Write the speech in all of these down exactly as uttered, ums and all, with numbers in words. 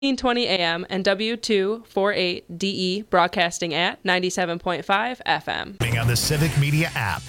twenty A M and W two forty-eight D E broadcasting at ninety-seven point five F M. On the Civic Media app.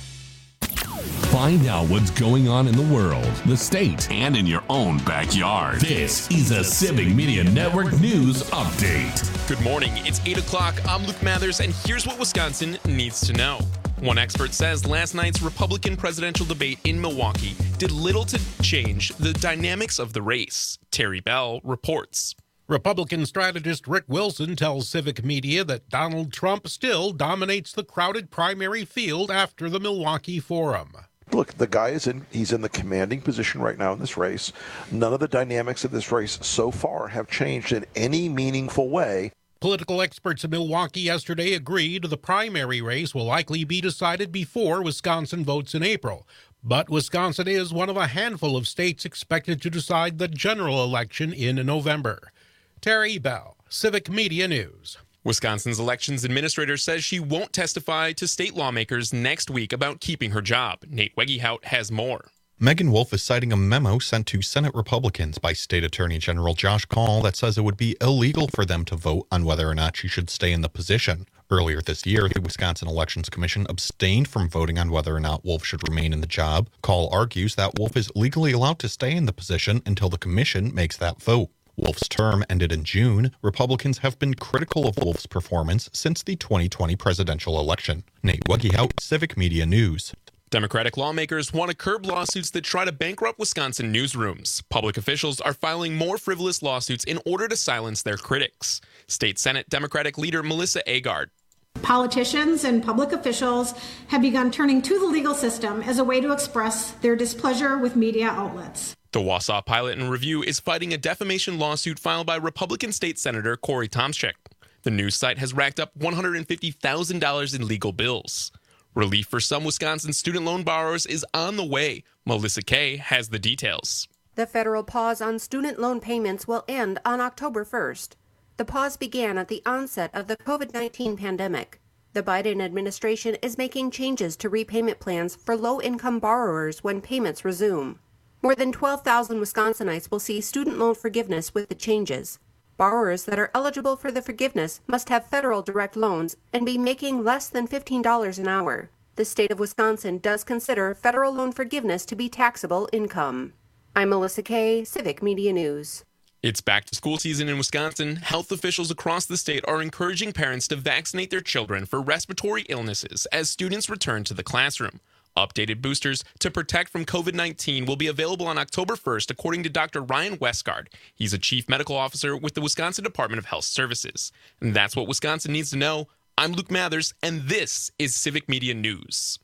Find out what's going on in the world, the state, and in your own backyard. This is a Civic Media Network News Update. Good morning. It's eight o'clock. I'm Luke Mathers, and here's what Wisconsin needs to know. One expert says last night's Republican presidential debate in Milwaukee did little to change the dynamics of the race. Terry Bell reports. Republican strategist Rick Wilson tells Civic Media that Donald Trump still dominates the crowded primary field after the Milwaukee Forum. Look, the guy is in, he's in the commanding position right now in this race. None of the dynamics of this race so far have changed in any meaningful way. Political experts in Milwaukee yesterday agreed the primary race will likely be decided before Wisconsin votes in April. But Wisconsin is one of a handful of states expected to decide the general election in November. Terry Bell, Civic Media News. Wisconsin's elections administrator says she won't testify to state lawmakers next week about keeping her job. Nate Wegehout has more. Megan Wolf is citing a memo sent to Senate Republicans by State Attorney General Josh Kaul that says it would be illegal for them to vote on whether or not she should stay in the position. Earlier this year, the Wisconsin Elections Commission abstained from voting on whether or not Wolf should remain in the job. Kaul argues that Wolf is legally allowed to stay in the position until the commission makes that vote. Wolf's term ended in June. Republicans have been critical of Wolf's performance since the twenty twenty presidential election. Nate Wegehout, Civic Media News. Democratic lawmakers want to curb lawsuits that try to bankrupt Wisconsin newsrooms. Public officials are filing more frivolous lawsuits in order to silence their critics. State Senate Democratic leader Melissa Agard. Politicians and public officials have begun turning to the legal system as a way to express their displeasure with media outlets. The Wausau Pilot and Review is fighting a defamation lawsuit filed by Republican State Senator Corey Tomczyk. The news site has racked up one hundred fifty thousand dollars in legal bills. Relief for some Wisconsin student loan borrowers is on the way. Melissa Kay has the details. The federal pause on student loan payments will end on October first. The pause began at the onset of the covid nineteen pandemic. The Biden administration is making changes to repayment plans for low-income borrowers when payments resume. More than twelve thousand Wisconsinites will see student loan forgiveness with the changes. Borrowers that are eligible for the forgiveness must have federal direct loans and be making less than fifteen dollars an hour. The state of Wisconsin does consider federal loan forgiveness to be taxable income. I'm Melissa Kay, Civic Media News. It's back to school season in Wisconsin. Health officials across the state are encouraging parents to vaccinate their children for respiratory illnesses as students return to the classroom. Updated boosters to protect from covid nineteen will be available on October first, according to Doctor Ryan Westgard. He's a chief medical officer with the Wisconsin Department of Health Services. And that's what Wisconsin needs to know. I'm Luke Mathers, and this is Civic Media News.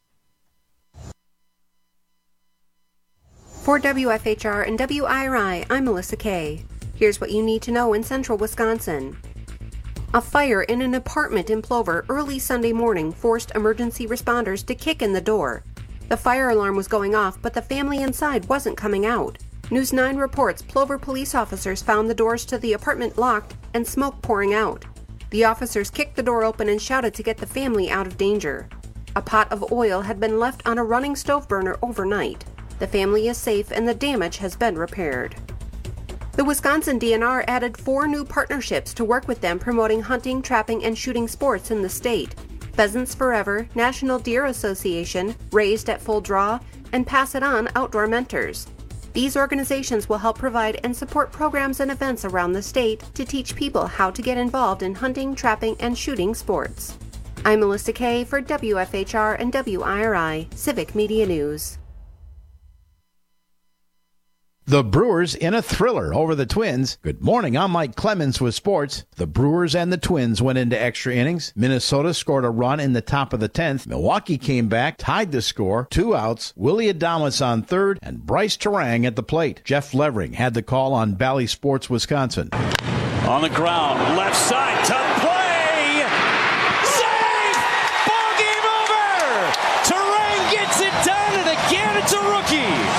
For W F H R and W I R I, I'm Melissa Kay. Here's what you need to know in central Wisconsin. A fire in an apartment in Plover early Sunday morning forced emergency responders to kick in the door. The fire alarm was going off, but the family inside wasn't coming out. News nine reports Plover police officers found the doors to the apartment locked and smoke pouring out. The officers kicked the door open and shouted to get the family out of danger. A pot of oil had been left on a running stove burner overnight. The family is safe and the damage has been repaired. The Wisconsin D N R added four new partnerships to work with them promoting hunting, trapping, and shooting sports in the state. Pheasants Forever, National Deer Association, Raised at Full Draw, and Pass It On Outdoor Mentors. These organizations will help provide and support programs and events around the state to teach people how to get involved in hunting, trapping, and shooting sports. I'm Melissa Kay for W F H R and W I R I, Civic Media News. The Brewers in a thriller over the Twins. Good morning, I'm Mike Clemens with sports. The Brewers and the Twins went into extra innings. Minnesota scored a run in the top of the tenth. Milwaukee came back, tied the score, two outs. Willie Adames on third, and Bryce Terang at the plate. Jeff Levering had the call on Bally Sports Wisconsin. On the ground, left side, tough play! Save! Ball game over! Terang gets it done, and again it's a rookie. Eight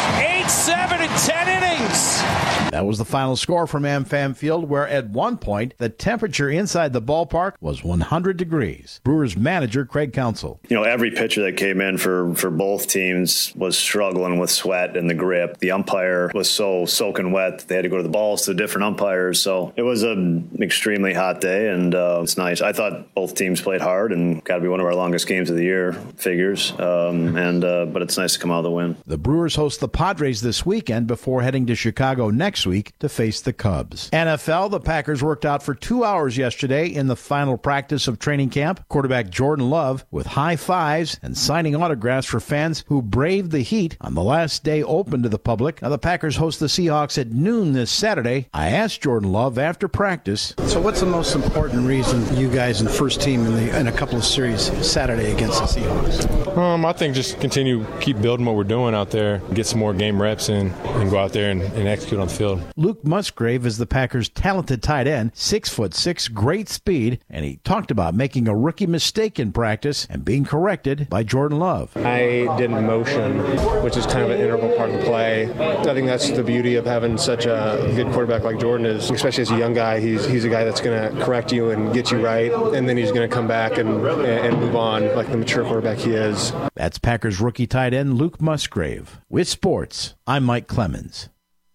seven in ten innings. That was the final score from AmFam Field, where at one point the temperature inside the ballpark was one hundred degrees. Brewers manager Craig Counsell. You know, every pitcher that came in for, for both teams was struggling with sweat and the grip. The umpire was so soaking wet, they had to go to the balls to different umpires. So it was an extremely hot day, and uh, it's nice. I thought both teams played hard, and got to be one of our longest games of the year, figures. Um, and uh, but it's nice to come out of the win. The Brewers host the Padres this weekend before heading to Chicago next week to face the Cubs. N F L, the Packers worked out for two hours yesterday in the final practice of training camp. Quarterback Jordan Love with high fives and signing autographs for fans who braved the heat on the last day open to the public. Now the Packers host the Seahawks at noon this Saturday. I asked Jordan Love after practice. So what's the most important reason you guys in the first team in, the, in a couple of series Saturday against the Seahawks? Um, I think just continue, keep building what we're doing out there, get some more game reps in, and go out there and, and execute on the field. Luke Musgrave is the Packers' talented tight end, six foot six, great speed, and he talked about making a rookie mistake in practice and being corrected by Jordan Love. I didn't motion, which is kind of an integral part of the play. I think that's the beauty of having such a good quarterback like Jordan is, especially as a young guy, he's he's a guy that's going to correct you and get you right, and then he's going to come back and and move on like the mature quarterback he is. That's Packers rookie tight end Luke Musgrave. With sports, I'm Mike Clemens.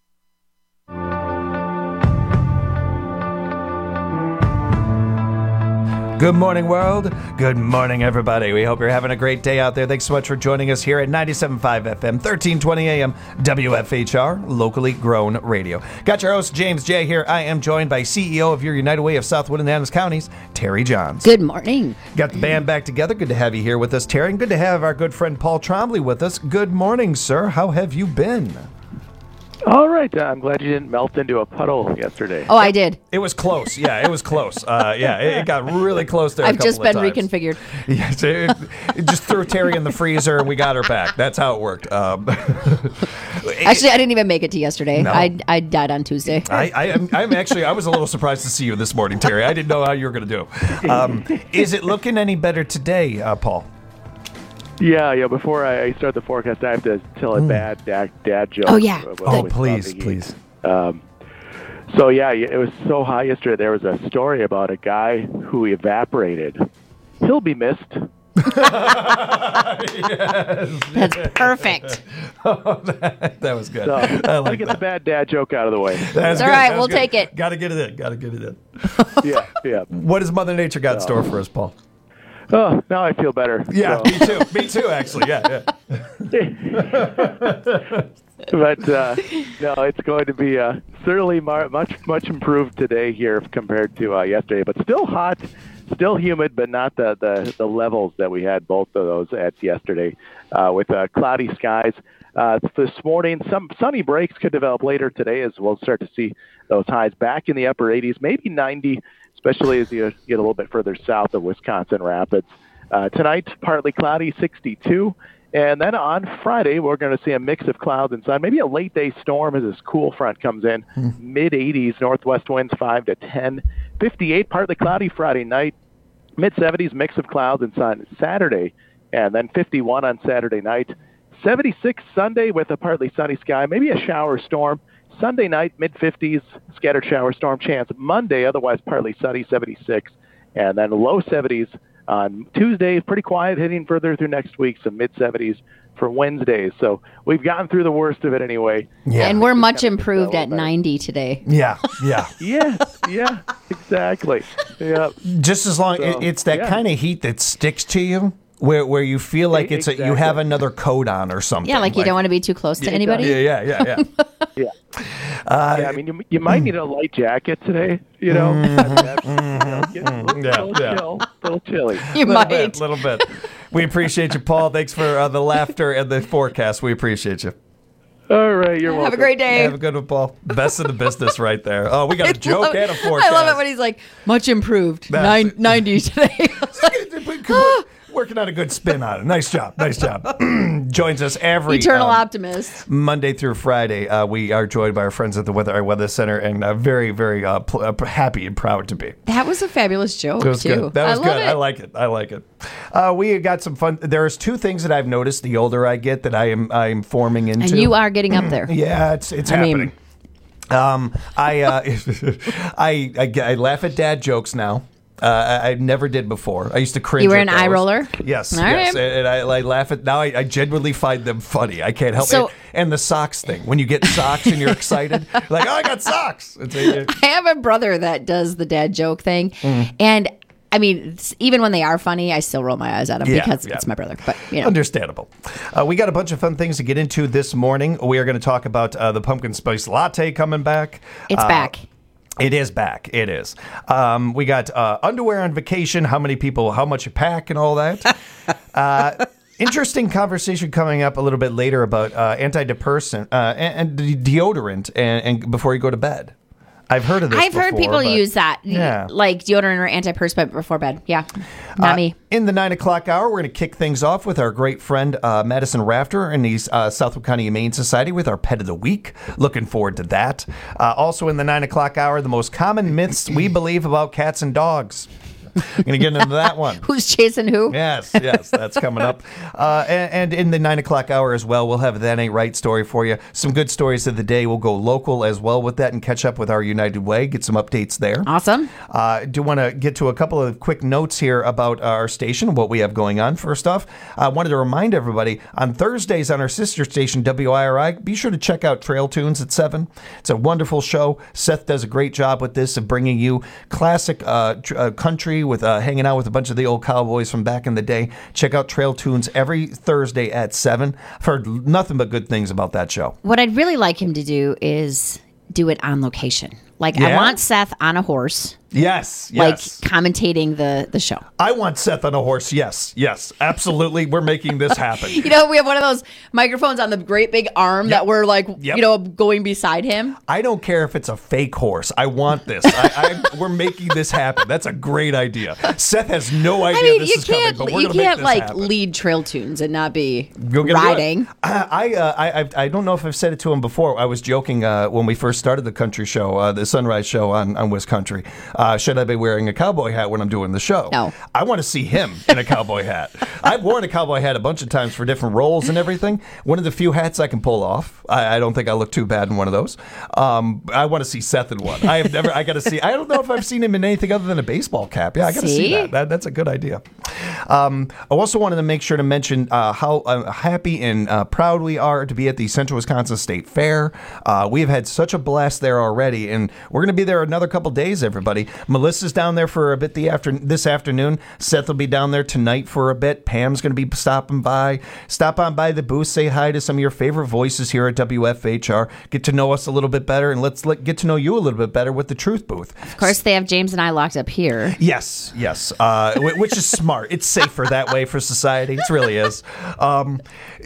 Good morning, world. Good morning, everybody. We hope you're having a great day out there. Thanks so much for joining us here at ninety-seven point five F M, thirteen twenty A M, W F H R, locally grown radio. Got your host, James J. here. I am joined by C E O of your United Way of Southwood and Adams Counties, Terry Johns. Good morning. Got the band back together. Good to have you here with us, Terry. And good to have our good friend Paul Trombley with us. Good morning, sir. How have you been? All right. Uh, I'm glad you didn't melt into a puddle yesterday. Oh, I did. It was close. Yeah, it was close. Uh, yeah, it, it got really close there. I've a couple just been of times. reconfigured. Yeah, so it, it just threw Terry in the freezer and we got her back. That's how it worked. Um, actually, I didn't even make it to yesterday. No. I I died on Tuesday. I, I am I'm actually I was a little surprised to see you this morning, Terry. I didn't know how you were going to do. Um, is it looking any better today, uh, Paul? Yeah, yeah. Before I start the forecast, I have to tell a mm. bad dad, dad joke. Oh, yeah. Oh, please, please. Um, so, yeah, it was so hot yesterday. There was a story about a guy who evaporated. He'll be missed. Yes. That's perfect. Oh, that, that was good. So, I like I'll get that. the bad dad joke out of the way. That's all good. right, That's we'll good. take it. Got to get it in. Got to get it in. Yeah, yeah. What has Mother Nature got in store for us, Paul? Oh, now I feel better. Yeah, so. me too. Me too, actually. Yeah, yeah. But uh, no, it's going to be uh, certainly mar- much much improved today here compared to uh, yesterday. But still hot, still humid, but not the, the, the levels that we had both of those at yesterday. Uh, with uh, cloudy skies uh, this morning, some sunny breaks could develop later today as we'll start to see those highs back in the upper eighties, maybe ninety. Especially as you get a little bit further south of Wisconsin Rapids. Uh, tonight, partly cloudy, sixty-two. And then on Friday, we're going to see a mix of clouds and sun, maybe a late-day storm as this cool front comes in. Hmm. mid-eighties, northwest winds five to ten. fifty-eight, partly cloudy Friday night. mid-seventies, mix of clouds and sun Saturday. And then fifty-one on Saturday night. seventy-six Sunday with a partly sunny sky, maybe a shower storm. Sunday night, mid-fifties, scattered shower storm chance. Monday, otherwise partly sunny, seventy-six. And then low seventies on Tuesday, pretty quiet, heading further through next week, some mid-seventies for Wednesdays. So we've gotten through the worst of it anyway. Yeah. And we're much improved at ninety today. Yeah, yeah. yeah, yeah, exactly. Yeah. Just as long, so, it's that yeah. kind of heat that sticks to you. Where where you feel like it's exactly. a, you have another coat on or something. Yeah, like you like, don't want to be too close to yeah, anybody. Yeah, yeah, yeah, yeah. yeah. Uh, yeah, I mean, you, you might need a light jacket today, you know. Mm-hmm, you know get a little, yeah, little, yeah. chill, little chilly. You little might. A little bit. We appreciate you, Paul. Thanks for uh, the laughter and the forecast. We appreciate you. All right, you're welcome. Have a great day. Have a good one, Paul. Best of the business right there. Oh, we got a joke and a forecast. I love it when he's like, much improved. Nine, ninety today. Working on a good spin on it. Nice job. Nice job. Joins us every Eternal um, optimist. Monday through Friday. Uh, we are joined by our friends at the Weather, our Weather Center, and uh, very, very uh, pl- uh, happy and proud to be. That was a fabulous joke, That was too. good. That was I good. love it. I like it. I like it. Uh, we got some fun. There's two things that I've noticed the older I get that I am I am forming into. And you are getting up there. Yeah, it's it's I happening. mean- Um, I, uh, I, I I laugh at dad jokes now. Uh, I, I never did before. I used to cringe. You were at an eye those. roller? Yes, All yes. right. And, and I, I laugh at now. I, I genuinely find them funny. I can't help So- it. And the socks thing. When you get socks and you're excited, like, oh, I got socks. It's a, I have a brother that does the dad joke thing. Mm. And I mean, s- even when they are funny, I still roll my eyes at them Yeah, because yeah. it's my brother. But, you know. Understandable. Uh, we got a bunch of fun things to get into this morning. We are going to talk about uh, the pumpkin spice latte coming back. It's Uh, back. It is back. It is. Um, we got uh, underwear on vacation, how many people, how much you pack, and all that. uh, interesting conversation coming up a little bit later about uh, antidepressant uh, and, and deodorant and, and before you go to bed. I've heard of this I've heard before, people but- use that, Yeah. like deodorant or antiperspirant before bed. Yeah, not Uh, me. In the nine o'clock hour, we're going to kick things off with our great friend uh, Madison Rafter and the uh, Southwood County Humane Society with our Pet of the Week. Looking forward to that. Uh, also in the nine o'clock hour, the most common myths we believe about cats and dogs. I'm going to get into that one. Who's chasing who? Yes, yes, that's coming up. Uh, and, and in the nine o'clock hour as well, we'll have That Ain't Right story for you. Some good stories of the day. We'll go local as well with that and catch up with our United Way, get some updates there. Awesome. I uh, do want to get to a couple of quick notes here about our station, what we have going on. First off, I wanted to remind everybody on Thursdays on our sister station, W I R I, be sure to check out Trail Tunes at seven. It's a wonderful show. Seth does a great job with this of bringing you classic uh, tr- uh, country with uh, hanging out with a bunch of the old cowboys from back in the day. Check out Trail Tunes every Thursday at seven. I've heard nothing but good things about that show. What I'd really like him to do is do it on location. Like, I Yeah? want Seth on a horse, Yes, like yes. commentating the, the show. I want Seth on a horse. Yes, yes, absolutely. We're making this happen. You know, we have one of those microphones on the great big arm that we're like, Yep. you know, going beside him. I don't care if it's a fake horse. I want this. I, I, we're making this happen. That's a great idea. Seth has no idea I mean, this you is coming, can't but we're you going to make can't this like happen. lead Trail Tunes and not be Go get riding. it. I I, uh, I I I don't know if I've said it to him before. I was joking uh, when we first started the country show, uh, the Sunrise show on on West Country. Uh, should I be wearing a cowboy hat when I'm doing the show? No. I want to see him in a cowboy hat. I've worn a cowboy hat a bunch of times for different roles and everything. One of the few hats I can pull off. I, I don't think I look too bad in one of those. Um, I want to see Seth in one. I have never. I got to see. I don't know if I've seen him in anything other than a baseball cap. Yeah, I got to see See? that. that. That's a good idea. Um, I also wanted to make sure to mention uh, how uh, happy and uh, proud we are to be at the Central Wisconsin State Fair. Uh, we have had such a blast there already, and we're going to be there another couple days. Everybody, Melissa's down there for a bit the after this afternoon. Seth will be down there tonight for a bit. Pam's going to be stopping by. Stop on by the booth. Say hi to some of your favorite voices here at W F H R. Get to know us a little bit better, and let's let, get to know you a little bit better with the Truth Booth. Of course, they have James and I locked up here. Yes, yes, uh, wh- which is smart. It's safer that way for society. It really is. Um,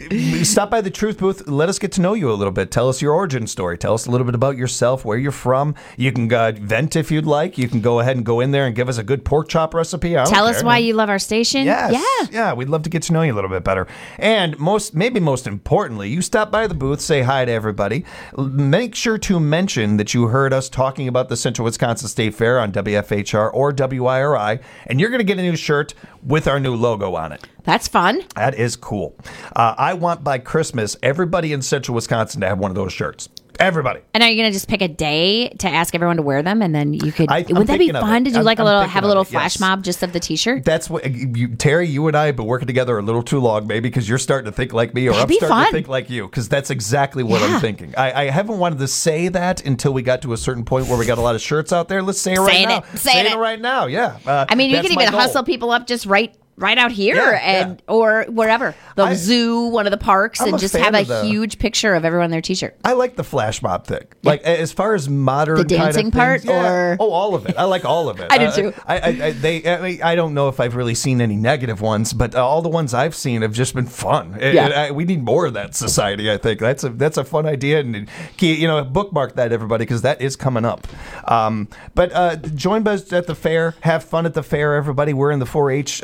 stop by the Truth Booth. Let us get to know you a little bit. Tell us your origin story. Tell us a little bit about yourself, where you're from. You can uh, vent if you'd like. You can go ahead and go in there and give us a good pork chop recipe. I don't Tell us care. why you love our station. Yes. Yeah. Yeah, we'd love to get to know you a little bit better. And most, maybe most importantly, you stop by the booth, say hi to everybody. L- Make sure to mention that you heard us talking about the Central Wisconsin State Fair on W F H R or W I R I, and you're going to get a new shirt with our new logo on it. That's fun. That is cool. Uh, I want by Christmas everybody in Central Wisconsin to have one of those shirts. Everybody. And are you going to just pick a day to ask everyone to wear them, and then you could? I- I'm would that be thinking of fun it. to do I'm- like a I'm little, thinking have a of little it, flash yes. mob just of the T-shirt? That's what you, Terry. You and I have been working together a little too long, maybe because you're starting to think like me, or That'd I'm be starting fun. to think like you. Because that's exactly what Yeah. I'm thinking. I, I haven't wanted to say that until we got to a certain point where we got a lot of shirts out there. Let's say it right Saying now. it. Saying it it. right now. Yeah. Uh, I mean, you that's could my even goal. hustle people up just right, right out here, Yeah, and or wherever the I- zoo, one of the parks, I'm and a just fan have a of the- huge picture of everyone in their T-shirt. I like the flash mob thing. Like as far as modern The kind of dancing things, part, yeah. or- oh, all of it. I like all of it. I do Uh, too. I, I, I they I, mean, I don't know if I've really seen any negative ones, but uh, all the ones I've seen have just been fun. And- Yeah. and I, we need more of that society. I think that's a that's a fun idea, and you know, bookmark that everybody because that is coming up. Um, but uh, join us at the fair. Have fun at the fair, everybody. We're in the four H uh, area.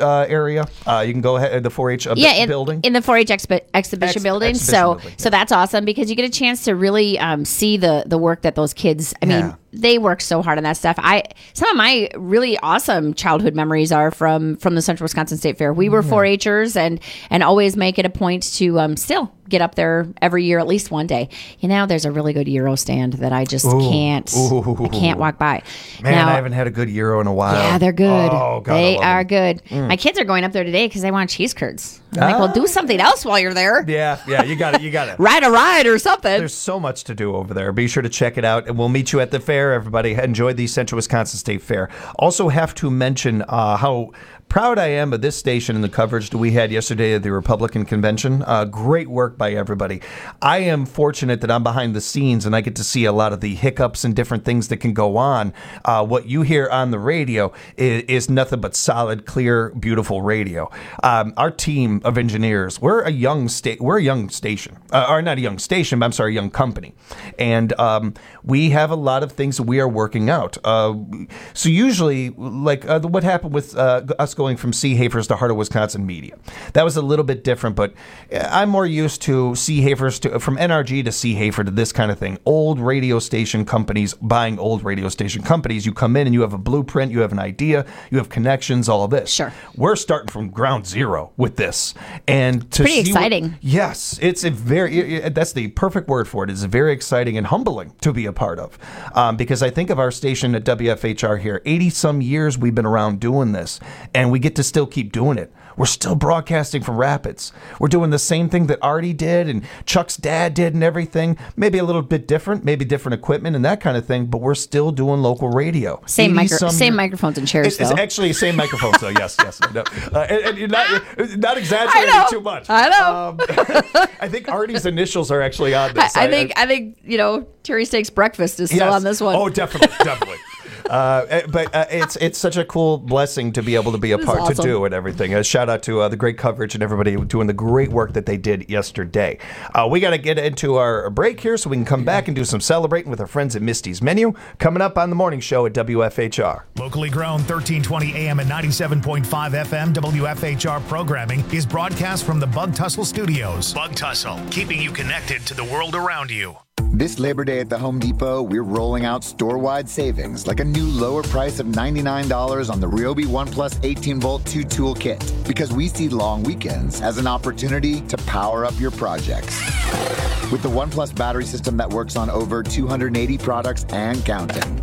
area. Uh, you can go ahead the four H uh, yeah, in, building. in the four H expi- exhibition Ex- building. exhibition so building, so that's awesome because you get a chance to really um, see the the work that those kids. I mean, Yeah. they work so hard on that stuff. I some of my really awesome childhood memories are from from the Central Wisconsin State Fair. We were Yeah. four H'ers and and always make it a point to um, still get up there every year at least one day. You know, there's a really good Euro stand that I just Ooh. can't Ooh. I can't walk by. Man, Now, I haven't had a good Euro in a while. yeah, they're good. Oh, God, I they love are them. good. Mm. My kids are going up there today because they want cheese curds. I'm like, well, do something else while you're there. Yeah, yeah, you got it. You got it. Ride a ride or something. There's so much to do over there. Be sure to check it out, and we'll meet you at the fair. Everybody, enjoy the Central Wisconsin State Fair. Also, have to mention uh, how proud I am of this station and the coverage that we had yesterday at the Republican Convention. Uh, great work by everybody. I am fortunate that I'm behind the scenes and I get to see a lot of the hiccups and different things that can go on. Uh, what you hear on the radio is, is nothing but solid, clear, beautiful radio. Um, our team of engineers, we're a young state, we're a young station, uh, or not a young station, but I'm sorry, a young company, and um, we have a lot of things that we are working out. Uh, so usually, like uh, what happened with uh, us going from C. Hafers to Heart of Wisconsin Media. That was a little bit different, but I'm more used to C. Hafers to from N R G to C. Hafer to this kind of thing. Old radio station companies buying old radio station companies. You come in and you have a blueprint, you have an idea, you have connections, all of this. Sure. We're starting from ground zero with this. And to Pretty see exciting. What, yes, it's a very, that's the perfect word for it. It's very exciting and humbling to be a part of. Um, because I think of our station at W F H R here, eighty some years we've been around doing this, and we get to still keep doing it. We're still broadcasting from Rapids. We're doing the same thing that Artie did and Chuck's dad did and everything. Maybe a little bit different, maybe different equipment and that kind of thing, but we're still doing local radio. Same micro- some same year- microphones and chairs, It's, it's though. actually same microphones, though. Yes, yes. No. Uh, and, and you're not, you're not exaggerating I know. too much. I know. Um, I think Artie's initials are actually on I, this. I think I think you know Terry Steak's breakfast is still Yes. on this one. Oh, definitely, definitely. Uh, but uh, it's it's such a cool blessing to be able to be a This is part to awesome. do and everything. A shout out to uh, the great coverage and everybody doing the great work that they did yesterday. Uh, we got to get into our break here so we can come back and do some celebrating with our friends at Misty's Menu coming up on the morning show at W F H R. Locally grown thirteen twenty A M and ninety-seven point five F M W F H R programming is broadcast from the Bug Tussle Studios. Bug Tussle, keeping you connected to the world around you. This Labor Day at the Home Depot, we're rolling out store-wide savings, like a new lower price of ninety-nine dollars on the Ryobi OnePlus eighteen volt two tool kit, because we see long weekends as an opportunity to power up your projects. With the OnePlus battery system that works on over two hundred eighty products and counting.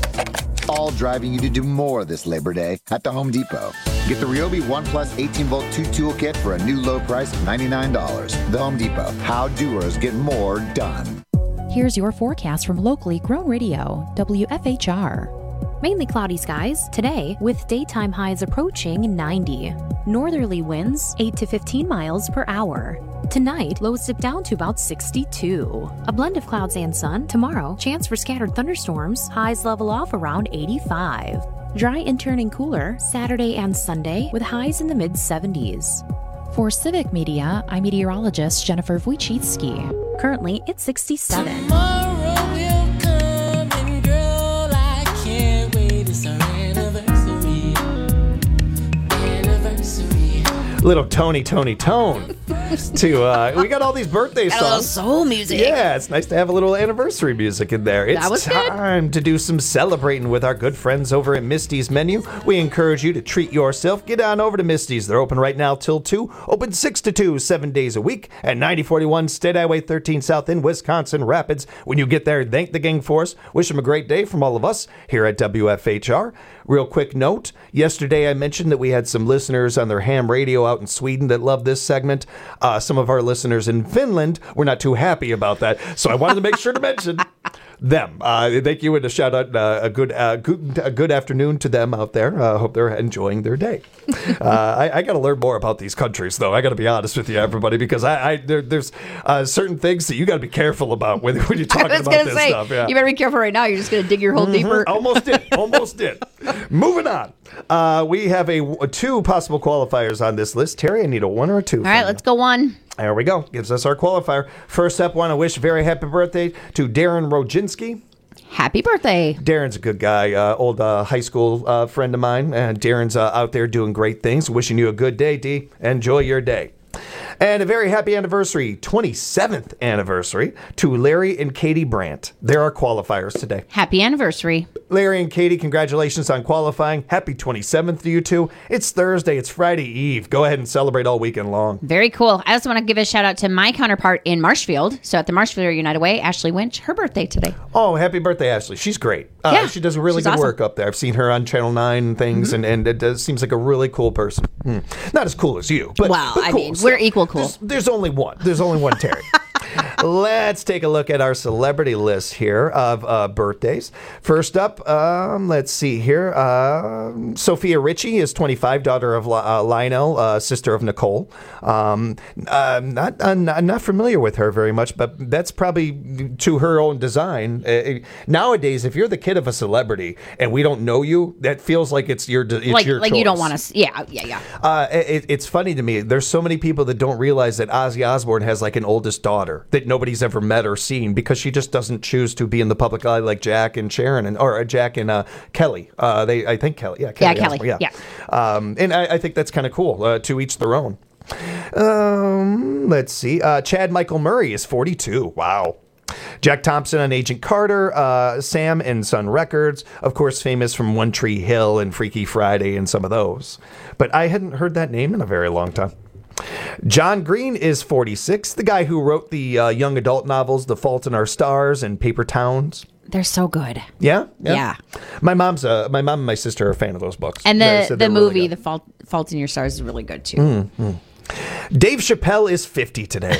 All driving you to do more this Labor Day at the Home Depot. Get the Ryobi OnePlus eighteen volt two tool kit for a new low price of ninety-nine dollars. The Home Depot, how doers get more done. Here's your forecast from locally grown radio, W F H R. Mainly cloudy skies today with daytime highs approaching ninety. Northerly winds eight to fifteen miles per hour. Tonight, lows dip down to about sixty-two. A blend of clouds and sun. Tomorrow, chance for scattered thunderstorms. Highs level off around eighty-five. Dry and turning cooler Saturday and Sunday with highs in the mid seventies. For Civic Media, I'm meteorologist Jennifer Wojcicki. Currently, it's sixty-seven. Little Tony, Tony, Tone. to uh, we got all these birthday Got a little songs. soul music. Yeah, it's nice to have a little anniversary music in there. It's That was good. time to do some celebrating with our good friends over at Misty's Menu. We encourage you to treat yourself. Get on over to Misty's. They're open right now till two. Open six to two, seven days a week at ninety forty-one State Highway thirteen South in Wisconsin Rapids. When you get there, thank the gang for us. Wish them a great day from all of us here at W F H R. Real quick note, yesterday I mentioned that we had some listeners on their ham radio out in Sweden that love this segment. Uh, some of our listeners in Finland were not too happy about that, so I wanted to make sure to mention them. Uh, thank you, and a shout out, uh, a good, uh, good, a good afternoon to them out there. I uh, hope they're enjoying their day. uh, I, I got to learn more about these countries, though. I got to be honest with you, everybody, because I, I there, there's uh, certain things that you got to be careful about when, when you're talking I was about gonna this say, stuff. Yeah. you better be careful right now. You're just going to dig your hole Mhm. deeper. Almost did. Almost did. Moving on. Uh, we have a, a two possible qualifiers on this list. Terry, I need a one or a two. All right, let's go one. There we go. Gives us our qualifier. First up, want to wish a very happy birthday to Darren Roginski. Happy birthday. Darren's a good guy, uh, old uh, high school uh, friend of mine. And Darren's uh, out there doing great things. Wishing you a good day, D. Enjoy your day. And a very happy anniversary, twenty-seventh anniversary, to Larry and Katie Brandt. There are qualifiers today. Happy anniversary. Larry and Katie, congratulations on qualifying. Happy twenty-seventh to you two. It's Thursday. It's Friday Eve. Go ahead and celebrate all weekend long. Very cool. I also want to give a shout out to my counterpart in Marshfield. So at the Marshfield United Way, Ashley Winch, her birthday today. Oh, happy birthday, Ashley. She's great. Uh, Yeah, she does really she's good awesome. work up there. I've seen her on Channel nine and things, Mm-hmm. and, and it does, seems like a really cool person. Hmm. Not as cool as you, but, Well, but I cool mean, still. we're equal cool. There's, there's only one. There's only one Terry. Let's take a look at our celebrity list here of uh, birthdays. First up, um, let's see here. Uh, Sophia Richie is twenty-five, daughter of uh, Lionel, uh, sister of Nicole. Um, uh, not, uh, not not familiar with her very much, but that's probably to her own design. Uh, nowadays, if you're the kid of a celebrity and we don't know you, that feels like it's your it's like your like you don't choice. want to. Yeah, yeah, yeah. Uh, it, it's funny to me. There's so many people that don't realize that Ozzy Osbourne has like an oldest daughter that nobody's ever met or seen because she just doesn't choose to be in the public eye like Jack and Sharon and or uh, Jack and uh, Kelly. Uh, they, I think Kelly. Yeah, Kelly. Yeah, Kelly, Osbourne, yeah. Um, and I, I think that's kind of cool. Uh, to each their own. Um, let's see. Uh, Chad Michael Murray is forty-two. Wow. Jack Thompson on Agent Carter, uh, Sam and Son Records, of course, famous from One Tree Hill and Freaky Friday and some of those. But I hadn't heard that name in a very long time. John Green is forty-six, the guy who wrote the uh, young adult novels The Fault in Our Stars and Paper Towns. They're so good. Yeah? Yeah. My mom's uh, my mom and my sister are a fan of those books. And They the said the they're really movie, good. The Fault Fault in Your Stars, is really good too. Mm-hmm. Dave Chappelle is fifty today.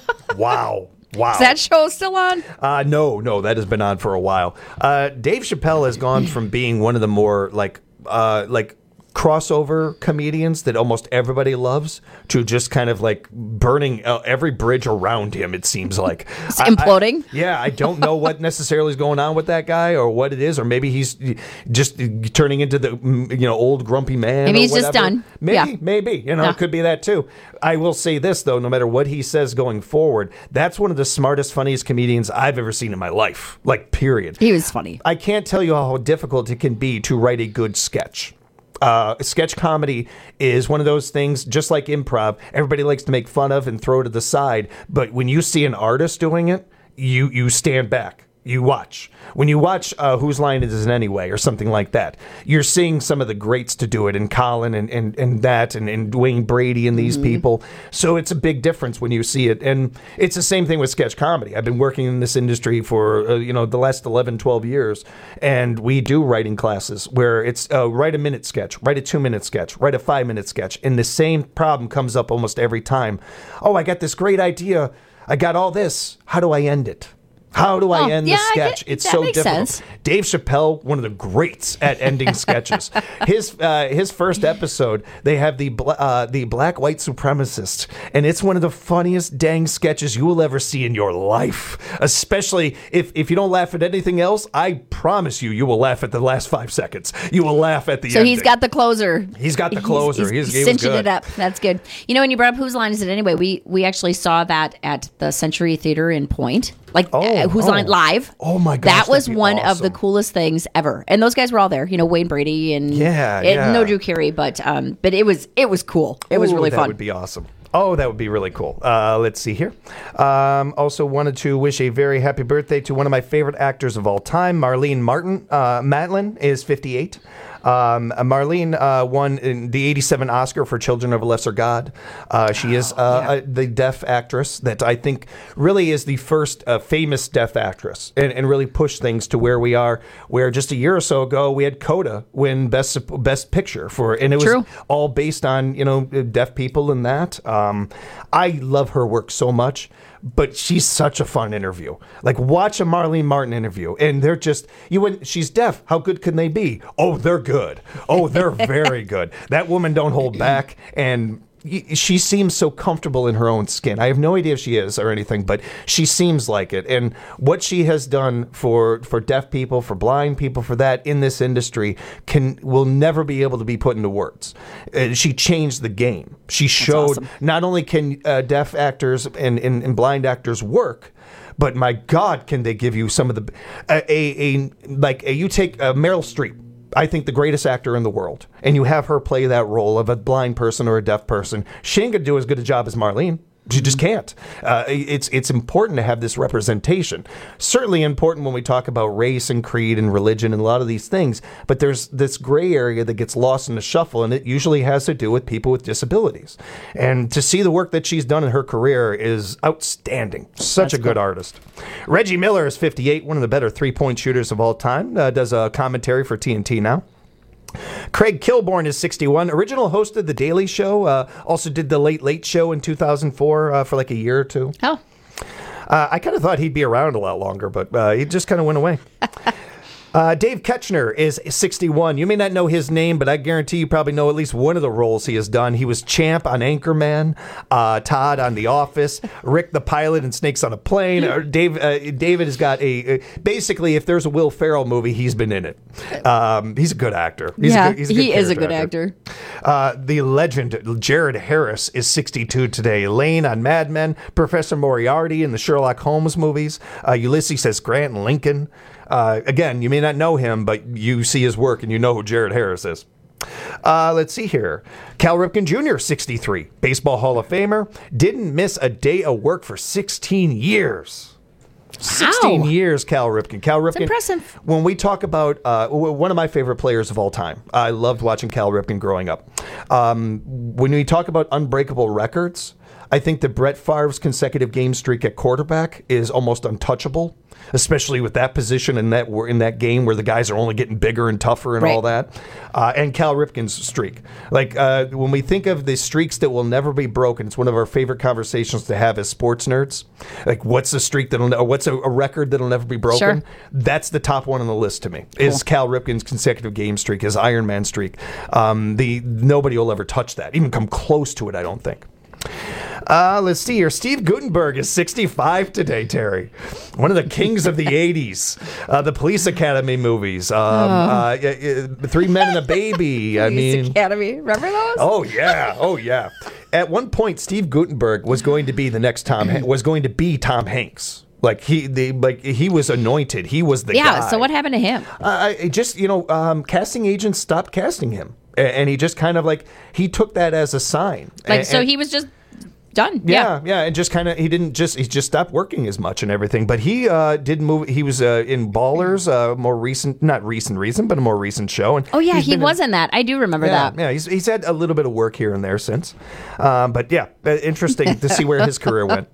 Wow. Wow. Is that show still on? Uh, no, no, that has been on for a while. Uh, Dave Chappelle has gone from being one of the more like uh, like crossover comedians that almost everybody loves to just kind of like burning uh, every bridge around him, it seems like. It's I- imploding. I- yeah, I don't know what necessarily is going on with that guy or what it is, or maybe he's just turning into the mm, you know old grumpy man. Maybe or he's just whatever. done. Maybe, Yeah. maybe. You know, Yeah. it could be that too. I will say this though, no matter what he says going forward, that's one of the smartest, funniest comedians I've ever seen in my life. Like, period. He was funny. I can't tell you how difficult it can be to write a good sketch. Uh, sketch comedy is one of those things, just like improv, everybody likes to make fun of and throw to the side. But when you see an artist doing it, you you stand back. You watch. When you watch uh, Whose Line Is It Anyway or something like that, you're seeing some of the greats to do it, and Colin and, and, and that, and, and Dwayne Brady and these Mm-hmm. people. So it's a big difference when you see it. And it's the same thing with sketch comedy. I've been working in this industry for, uh, you know, the last eleven, twelve years, and we do writing classes where it's uh, write a minute sketch, write a two minute sketch, write a five minute sketch. And the same problem comes up almost every time. Oh, I got this great idea. I got all this. How do I end it? How do I Oh, end yeah, the I sketch? get- It's that so makes difficult. sense. Dave Chappelle, one of the greats at ending sketches. His uh, his first episode, they have the bla- uh, the black white supremacist, and it's one of the funniest dang sketches you will ever see in your life. Especially if if you don't laugh at anything else, I promise you, you will laugh at the last five seconds. You will laugh at the So ending. he's got the closer. He's got the closer. He's, He's- he's he was cinching good. it up. That's good. You know, when you brought up Whose Line Is It Anyway, we we actually saw that at the Century Theater in Point. Like uh, Whose oh. Line live. Oh my gosh, That was that'd be one of the awesome. coolest things ever. And those guys were all there. You know, Wayne Brady and Yeah, and yeah. no Drew Carey, but um, but it was it was cool. It was Ooh, really that fun. would be awesome. Oh, that would be really cool. Uh, let's see here. Um, also wanted to wish a very happy birthday to one of my favorite actors of all time, Marlene Martin. Uh, Matlin is fifty-eight. Um, Marlene uh, won in the eighty-seven Oscar for Children of a Lesser God. Uh, she is uh, a, the deaf actress that I think really is the first uh, famous deaf actress and, and really pushed things to where we are, where just a year or so ago we had Coda win Best Best Picture for, and it was True. all based on, you know, deaf people and that. Um, I love her work so much, but she's such a fun interview. Like, watch a Marlene Martin interview, and they're just, you went, she's deaf. How good can they be? Oh, they're good. Oh, they're very good. That woman don't hold back, and she seems so comfortable in her own skin. I have no idea if she is or anything, but she seems like it. And what she has done for for deaf people, for blind people, for that in this industry can will never be able to be put into words. Uh, she changed the game. She showed awesome. Not only can uh, deaf actors and, and, and blind actors work, but my God, can they give you some of the a a, a like a, you take uh, Meryl Streep, I think the greatest actor in the world, and you have her play that role of a blind person or a deaf person. She ain't gonna do as good a job as Marlene. She just can't. Uh, it's it's important to have this representation. Certainly important when we talk about race and creed and religion and a lot of these things. But there's this gray area that gets lost in the shuffle, and it usually has to do with people with disabilities. And to see the work that she's done in her career is outstanding. Such That's a good cool. artist. Reggie Miller is fifty-eight, one of the better three-point shooters of all time. Uh, does a commentary for T N T now. Craig Kilborn is sixty-one, original host of The Daily Show, uh, also did The Late Late Show in two thousand four uh, for like a year or two. Oh. Uh, I kind of thought he'd be around a lot longer, but uh, he just kind of went away. Uh, Dave Ketchner is sixty-one. You may not know his name, but I guarantee you probably know at least one of the roles he has done. He was Champ on Anchorman, uh, Todd on The Office, Rick the Pilot in Snakes on a Plane. Or Dave, uh, David has got a... Uh, basically, if there's a Will Ferrell movie, he's been in it. Um, he's a good actor. He's yeah, a good, he's a good he is a good actor. actor. Uh, the legend Jared Harris is sixty-two today. Lane on Mad Men, Professor Moriarty in the Sherlock Holmes movies, uh, Ulysses S. Grant and Lincoln. Uh, again, you may not know him, but you see his work and you know who Jared Harris is. Uh, let's see here. Cal Ripken Junior, sixty-three. Baseball Hall of Famer. Didn't miss a day of work for sixteen years. sixteen Wow. years, Cal Ripken. Cal Ripken. That's impressive. When we talk about uh, one of my favorite players of all time, I loved watching Cal Ripken growing up. Um, when we talk about unbreakable records, I think that Brett Favre's consecutive game streak at quarterback is almost untouchable, especially with that position in that in that game where the guys are only getting bigger and tougher and right. all that. Uh, and Cal Ripken's streak. Like uh, when we think of the streaks that will never be broken, it's one of our favorite conversations to have as sports nerds. Like, what's a streak that'll, or what's a, a record that'll never be broken? Sure. That's the top one on the list to me. Cool. Is Cal Ripken's consecutive game streak, his Iron Man streak. Um, the nobody will ever touch that, even come close to it. I don't think. Uh, let's see here. Steve Guttenberg is sixty-five today, Terry. One of the kings of the eighties. Uh, the Police Academy movies. Um, oh. uh, uh, Three Men and a Baby. I Police mean, Academy. Remember those? Oh, yeah. Oh, yeah. At one point, Steve Guttenberg was going to be the next Tom, was going to be Tom Hanks. Like he, the, like he was anointed. He was the yeah, guy. Yeah, so what happened to him? Uh, I just, you know, um, casting agents stopped casting him. And he just kind of like, he took that as a sign. Like, and, so and, he was just done. Yeah, yeah, yeah, and just kind of, he didn't just, he just stopped working as much and everything. But he uh, did move, he was uh, in Ballers, uh, more recent, not recent recent, but a more recent show. And oh, yeah, he was in, in that. I do remember yeah, that. Yeah, he's, he's had a little bit of work here and there since. Um, but yeah, interesting to see where his career went.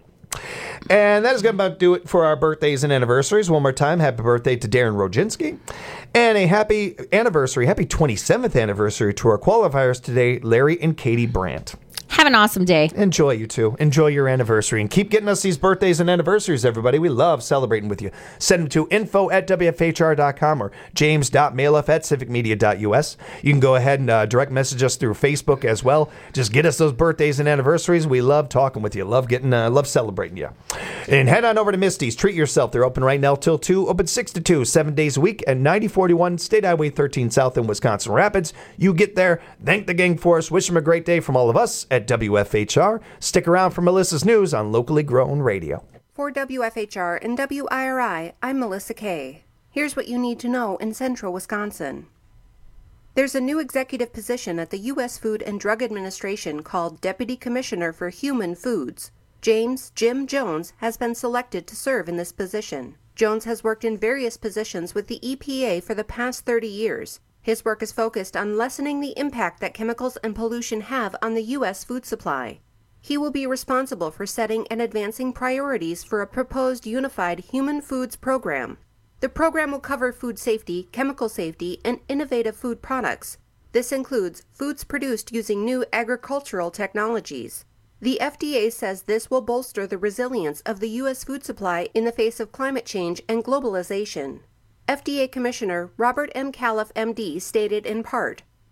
And that is going to about do it for our birthdays and anniversaries. One more time, happy birthday to Darren Roginski. And a happy anniversary, happy twenty-seventh anniversary to our qualifiers today, Larry and Katie Brandt. Have an awesome day. Enjoy, you two. Enjoy your anniversary. And keep getting us these birthdays and anniversaries, everybody. We love celebrating with you. Send them to info at W F H R dot com or james.mailuff at civic media dot U S. You can go ahead and uh, direct message us through Facebook as well. Just get us those birthdays and anniversaries. We love talking with you. Love getting, uh, love celebrating you. And head on over to Misty's. Treat yourself. They're open right now till two. Open six to two, seven days a week at ninety forty-one State Highway thirteen South in Wisconsin Rapids. You get there. Thank the gang for us. Wish them a great day from all of us at W F H R. Stick around for Melissa's News on Locally Grown Radio. For W F H R and W I R I, I'm Melissa Kay. Here's what you need to know in central Wisconsin. There's a new executive position at the U S Food and Drug Administration called Deputy Commissioner for Human Foods. James Jim Jones has been selected to serve in this position. Jones has worked in various positions with the E P A for the past thirty years. His work is focused on lessening the impact that chemicals and pollution have on the U S food supply. He will be responsible for setting and advancing priorities for a proposed unified human foods program. The program will cover food safety, chemical safety, and innovative food products. This includes foods produced using new agricultural technologies. The F D A says this will bolster the resilience of the U S food supply in the face of climate change and globalization. F D A Commissioner Robert M. Califf, M D, stated in part,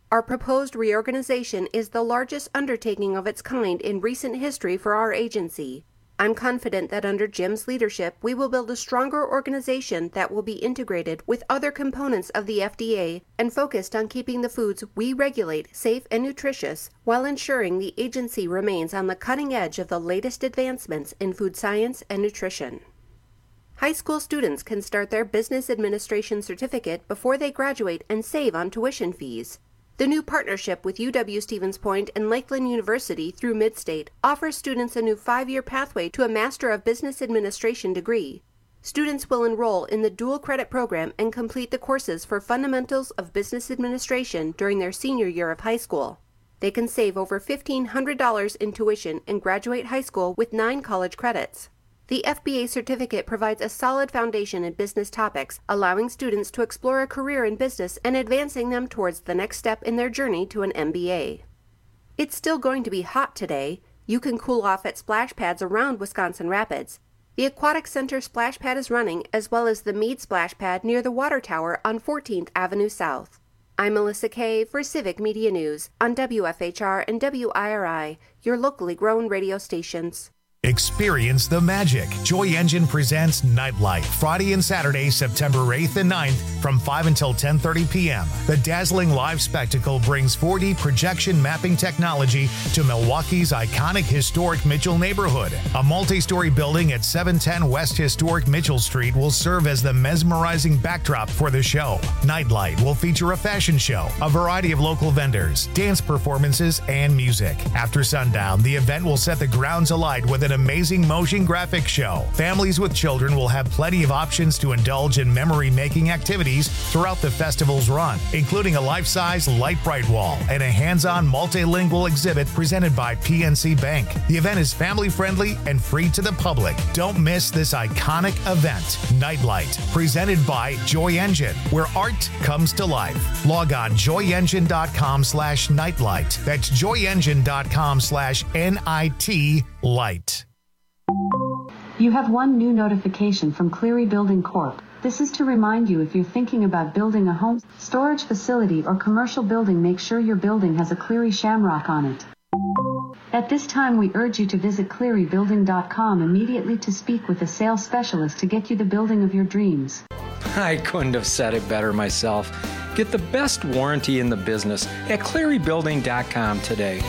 Our proposed reorganization is the largest undertaking of its kind in recent history for our agency. I'm confident that under Jim's leadership, we will build a stronger organization that will be integrated with other components of the F D A and focused on keeping the foods we regulate safe and nutritious while ensuring the agency remains on the cutting edge of the latest advancements in food science and nutrition. High school students can start their business administration certificate before they graduate and save on tuition fees. The new partnership with U W-Stevens Point and Lakeland University through Midstate offers students a new five-year pathway to a Master of Business Administration degree. Students will enroll in the dual credit program and complete the courses for Fundamentals of Business Administration during their senior year of high school. They can save over fifteen hundred dollars in tuition and graduate high school with nine college credits. The F B A certificate provides a solid foundation in business topics, allowing students to explore a career in business and advancing them towards the next step in their journey to an M B A. It's still going to be hot today. You can cool off at splash pads around Wisconsin Rapids. The Aquatic Center splash pad is running, as well as the Mead splash pad near the Water Tower on fourteenth Avenue South. I'm Melissa Kay for Civic Media News on W F H R and W I R I, your locally grown radio stations. Experience the magic. Joy Engine presents Nightlight, Friday and Saturday, September eighth and ninth from five until ten thirty p.m. The dazzling live spectacle brings four D projection mapping technology to Milwaukee's iconic historic Mitchell neighborhood. A multi-story building at seven ten West Historic Mitchell Street will serve as the mesmerizing backdrop for the show. Nightlight will feature a fashion show, a variety of local vendors, dance performances, and music. After sundown, the event will set the grounds alight with an amazing motion graphic show. Families with children will have plenty of options to indulge in memory-making activities throughout the festival's run, including a life-size light bright wall and a hands-on multilingual exhibit presented by P N C Bank. The event is family-friendly and free to the public. Don't miss this iconic event, Nightlight, presented by Joy Engine, where art comes to life. Log on joyengine.com slash nightlight. That's joyengine.com slash N-I-T light. You have one new notification from Cleary Building Corp. This is to remind you if you're thinking about building a home, storage facility, or commercial building, make sure your building has a Cleary Shamrock on it. At this time, we urge you to visit cleary building dot com immediately to speak with a sales specialist to get you the building of your dreams. I couldn't have said it better myself. Get the best warranty in the business at cleary building dot com today.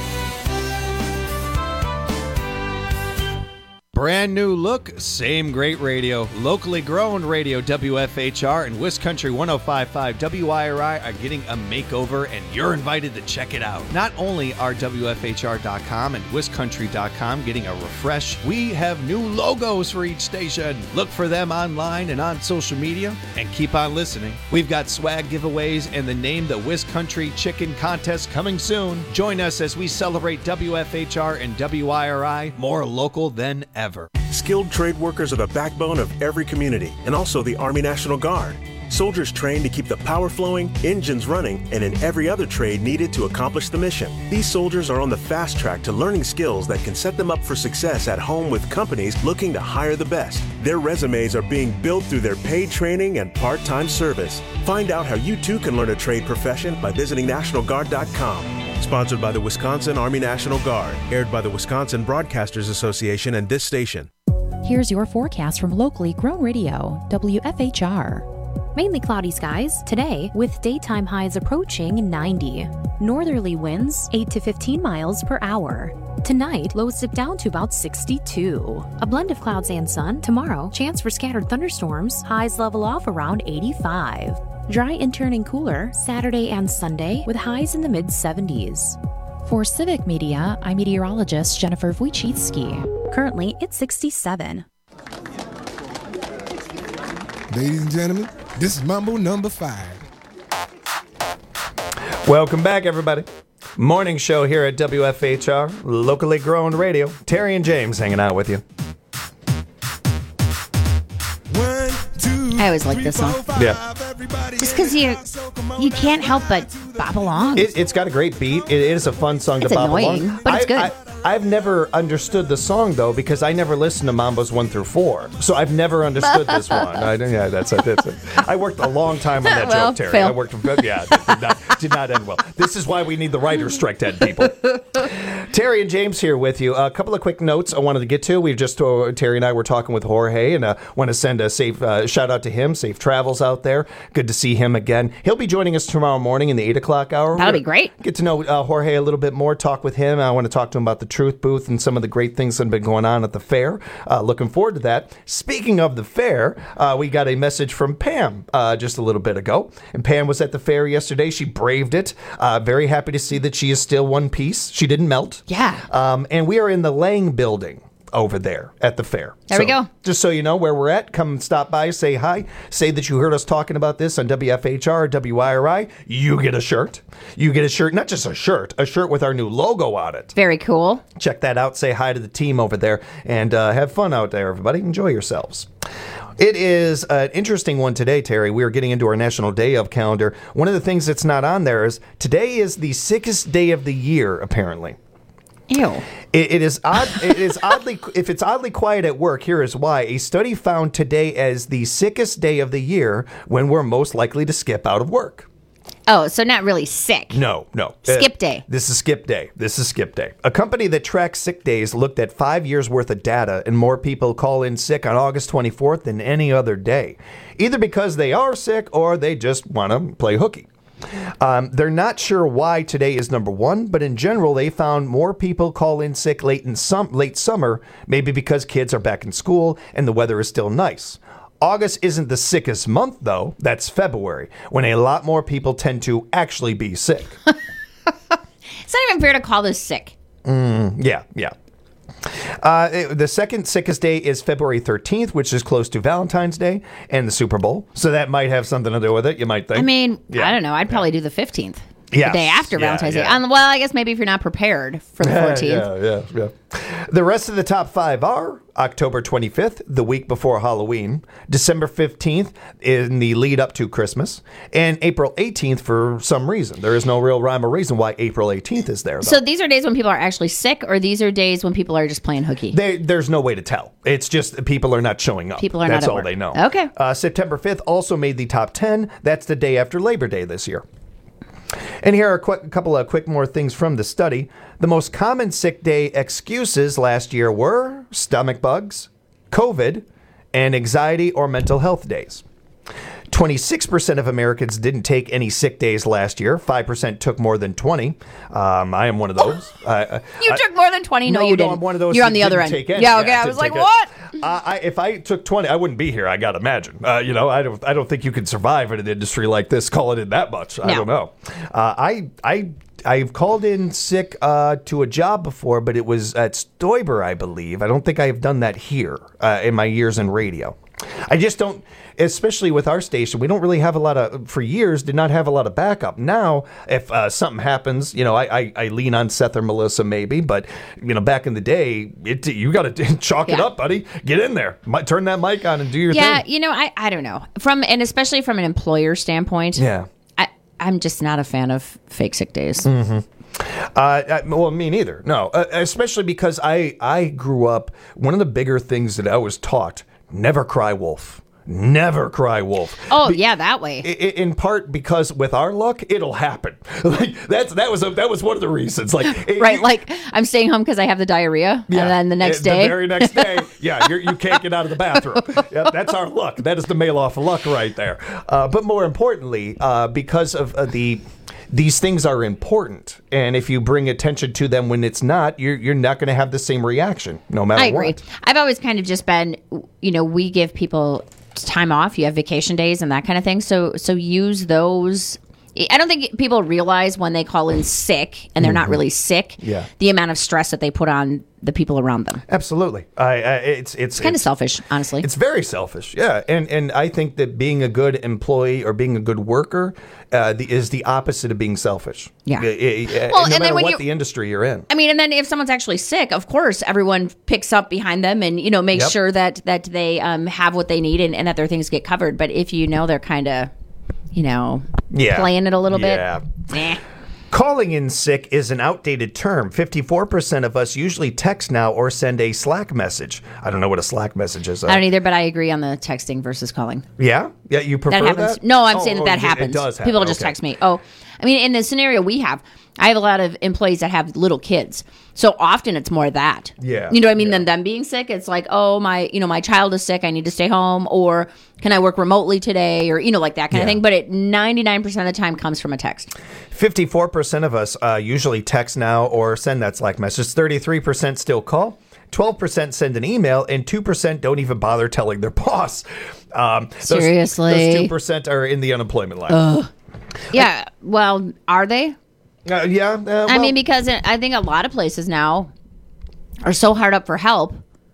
Brand new look, same great radio. Locally grown radio, W F H R and Wiscountry one oh five point five W I R I are getting a makeover, and you're invited to check it out. Not only are W F H R dot com and Wiscountry dot com getting a refresh, we have new logos for each station. Look for them online and on social media, and keep on listening. We've got swag giveaways and the Name the Wiscountry Chicken Contest coming soon. Join us as we celebrate W F H R and W I R I, more local than ever. Skilled trade workers are the backbone of every community, and also the Army National Guard. Soldiers trained to keep the power flowing, engines running, and in every other trade needed to accomplish the mission. These soldiers are on the fast track to learning skills that can set them up for success at home with companies looking to hire the best. Their resumes are being built through their paid training and part-time service. Find out how you too can learn a trade profession by visiting national guard dot com. Sponsored by the Wisconsin Army National Guard. Aired by the Wisconsin Broadcasters Association and this station. Here's your forecast from locally grown radio, W F H R. Mainly cloudy skies today with daytime highs approaching ninety. Northerly winds eight to fifteen miles per hour. Tonight, lows dip down to about sixty-two. A blend of clouds and sun. Tomorrow, chance for scattered thunderstorms. Highs level off around eighty-five. Dry and turning cooler Saturday and Sunday with highs in the mid seventies. For Civic Media, I'm meteorologist Jennifer Wojcicki. Currently, it's sixty-seven. Ladies and gentlemen, this is Mambo number five. Welcome back, everybody. Morning show here at W F H R, locally grown radio. Terry and James hanging out with you. I always like this song. Yeah. Just because you you can't help but bop along. It, it's got a great beat. It is a fun song it's to bop annoying, along. but it's good. I, I, I've never understood the song, though, because I never listened to Mambos one through four. So I've never understood this one. I, yeah, that's it. That's it. I worked a long time on that well, joke, Terry. fail. I worked, yeah. Not, did not end well. This is why we need the writer's strike to end, people. Terry and James here with you. A couple of quick notes I wanted to get to. We've just, uh, Terry and I were talking with Jorge, and uh, want to send a safe uh, shout out to him. Safe travels out there. Good to see him again. He'll be joining us tomorrow morning in the eight o'clock hour. That'll be great. Get to know uh, Jorge a little bit more, talk with him. I want to talk to him about the Truth Booth and some of the great things that have been going on at the fair. Uh, looking forward to that. Speaking of the fair, uh, we got a message from Pam uh, just a little bit ago. And Pam was at the fair yesterday. She braved it. Uh, very happy to see that she is still one piece. She didn't melt. Yeah. Um, and we are in the Lang building over there at the fair. There so, we go. Just so you know where we're at, come stop by, say hi, say that you heard us talking about this on W F H R or W I R I. You get a shirt. You get a shirt, not just a shirt, a shirt with our new logo on it. Very cool. Check that out. Say hi to the team over there and uh, have fun out there, everybody. Enjoy yourselves. It is an interesting one today, Terry. We are getting into our National Day of calendar. One of the things that's not on there is today is the sickest day of the year, apparently. Ew. It, it is odd. It is oddly. If it's oddly quiet at work, here is why. A study found today as the sickest day of the year when we're most likely to skip out of work. Oh, so not really sick. No, no. Skip Uh, day. This is skip day. This is skip day. A company that tracks sick days looked at five years worth of data, and more people call in sick on August twenty-fourth than any other day, either because they are sick or they just want to play hooky. Um, they're not sure why today is number one, but in general, they found more people call in sick late in some late summer, maybe because kids are back in school and the weather is still nice. August isn't the sickest month, though. That's February, when a lot more people tend to actually be sick. It's not even fair to call this sick. Mm, yeah, yeah. Uh, it- the second sickest day is February thirteenth, which is close to Valentine's Day and the Super Bowl. So that might have something to do with it, you might think. I mean, Yeah. I don't know. I'd probably do the fifteenth. Yes. The day after Yeah, Valentine's Day. yeah. Um, well, I guess maybe if you're not prepared for the fourteenth. Yeah, yeah, yeah. The rest of the top five are October twenty-fifth, the week before Halloween, December fifteenth in the lead up to Christmas, and April eighteenth for some reason. There is no real rhyme or reason why April eighteenth is there, though. So these are days when people are actually sick, or these are days when people are just playing hooky? They, there's no way to tell. It's just people are not showing up. People are That's not at all work. they know. Okay. Uh, September fifth also made the top ten. That's the day after Labor Day this year. And here are a quick, couple of quick more things from the study. The most common sick day excuses last year were stomach bugs, COVID, and anxiety or mental health days. twenty-six percent of Americans didn't take any sick days last year. five percent took more than twenty. Um, I am one of those. I, You I, took more than twenty? No, no, you no, didn't. I'm one of those You're that on the other didn't end. take any. Yeah, okay. Yeah, I was didn't like, take what? Uh, I, if I took twenty, I wouldn't be here. I got to imagine. Uh, you know, I don't. I don't think you could survive in an industry like this. Call it in that much. I No. don't know. Uh, I I I've called in sick uh, to a job before, but it was at Stoiber, I believe. I don't think I have done that here uh, in my years in radio. I just don't, especially with our station, we don't really have a lot of, for years, did not have a lot of backup. Now, if uh, something happens, you know, I, I, I lean on Seth or Melissa maybe, but, you know, back in the day, it, you got to chalk it Yeah. up, buddy. Get in there. Mi- Turn that mic on and do your Yeah, thing. you know, I, I don't know. From and especially from an employer standpoint, Yeah. I, I'm just not a fan of fake sick days. Mm-hmm. Uh, I- well, me neither. No, uh, especially because I, I grew up, one of the bigger things that I was taught, never cry wolf. Never cry wolf. Oh, yeah, that way. I- I- In part because with our luck, it'll happen. Like that's that was a, that was one of the reasons. Like it- Right, like I'm staying home because I have the diarrhea, Yeah. and then the next Uh, day, the very next day, yeah, you're, you can't get out of the bathroom. Yeah, that's our luck. That is the mail off luck right there. Uh, but more importantly, uh, because of uh, the these things are important, and if you bring attention to them when it's not, you're you're not going to have the same reaction, no matter I agree. what. I've always kind of just been, you know, we give people time off. You have vacation days and that kind of thing. So so use those. I don't think people realize when they call in sick and they're not Mhm. really sick, Yeah. the amount of stress that they put on the people around them. Absolutely. I, I it's it's It's kind of selfish, honestly. It's very selfish, yeah, and and I think that being a good employee or being a good worker uh, the, is the opposite of being selfish. Yeah. Uh, uh, Well, no and then matter when what you- the industry you're in. I mean, and then if someone's actually sick, of course, everyone picks up behind them and, you know, makes Yep. sure that, that they um, have what they need and, and that their things get covered. But if you know they're kind of, you know, Yeah. playing it a little Yeah. bit, eh. Calling in sick is an outdated term. fifty-four percent of us usually text now or send a Slack message. I don't know what a Slack message is. I don't either, but I agree on the texting versus calling. Yeah? Yeah, you prefer That that? happens. No, I'm Oh, saying that oh, that it- happens. It does happen. People just Okay. text me, oh, I mean, in the scenario we have, I have a lot of employees that have little kids. So often it's more that. Yeah. You know what I mean? Than them being sick. It's like, oh, my, you know, my child is sick. I need to stay home. Or can I work remotely today? Or, you know, like that kind Yeah. of thing. But it ninety-nine percent of the time comes from a text. fifty-four percent of us uh, usually text now or send that Slack message. thirty-three percent still call. twelve percent send an email, and two percent don't even bother telling their boss. Um, those, Seriously? Those two percent are in the unemployment line. Ugh. Yeah. Well, are they? Uh, yeah. Uh, well, I mean, because it, I think a lot of places now are so hard up for help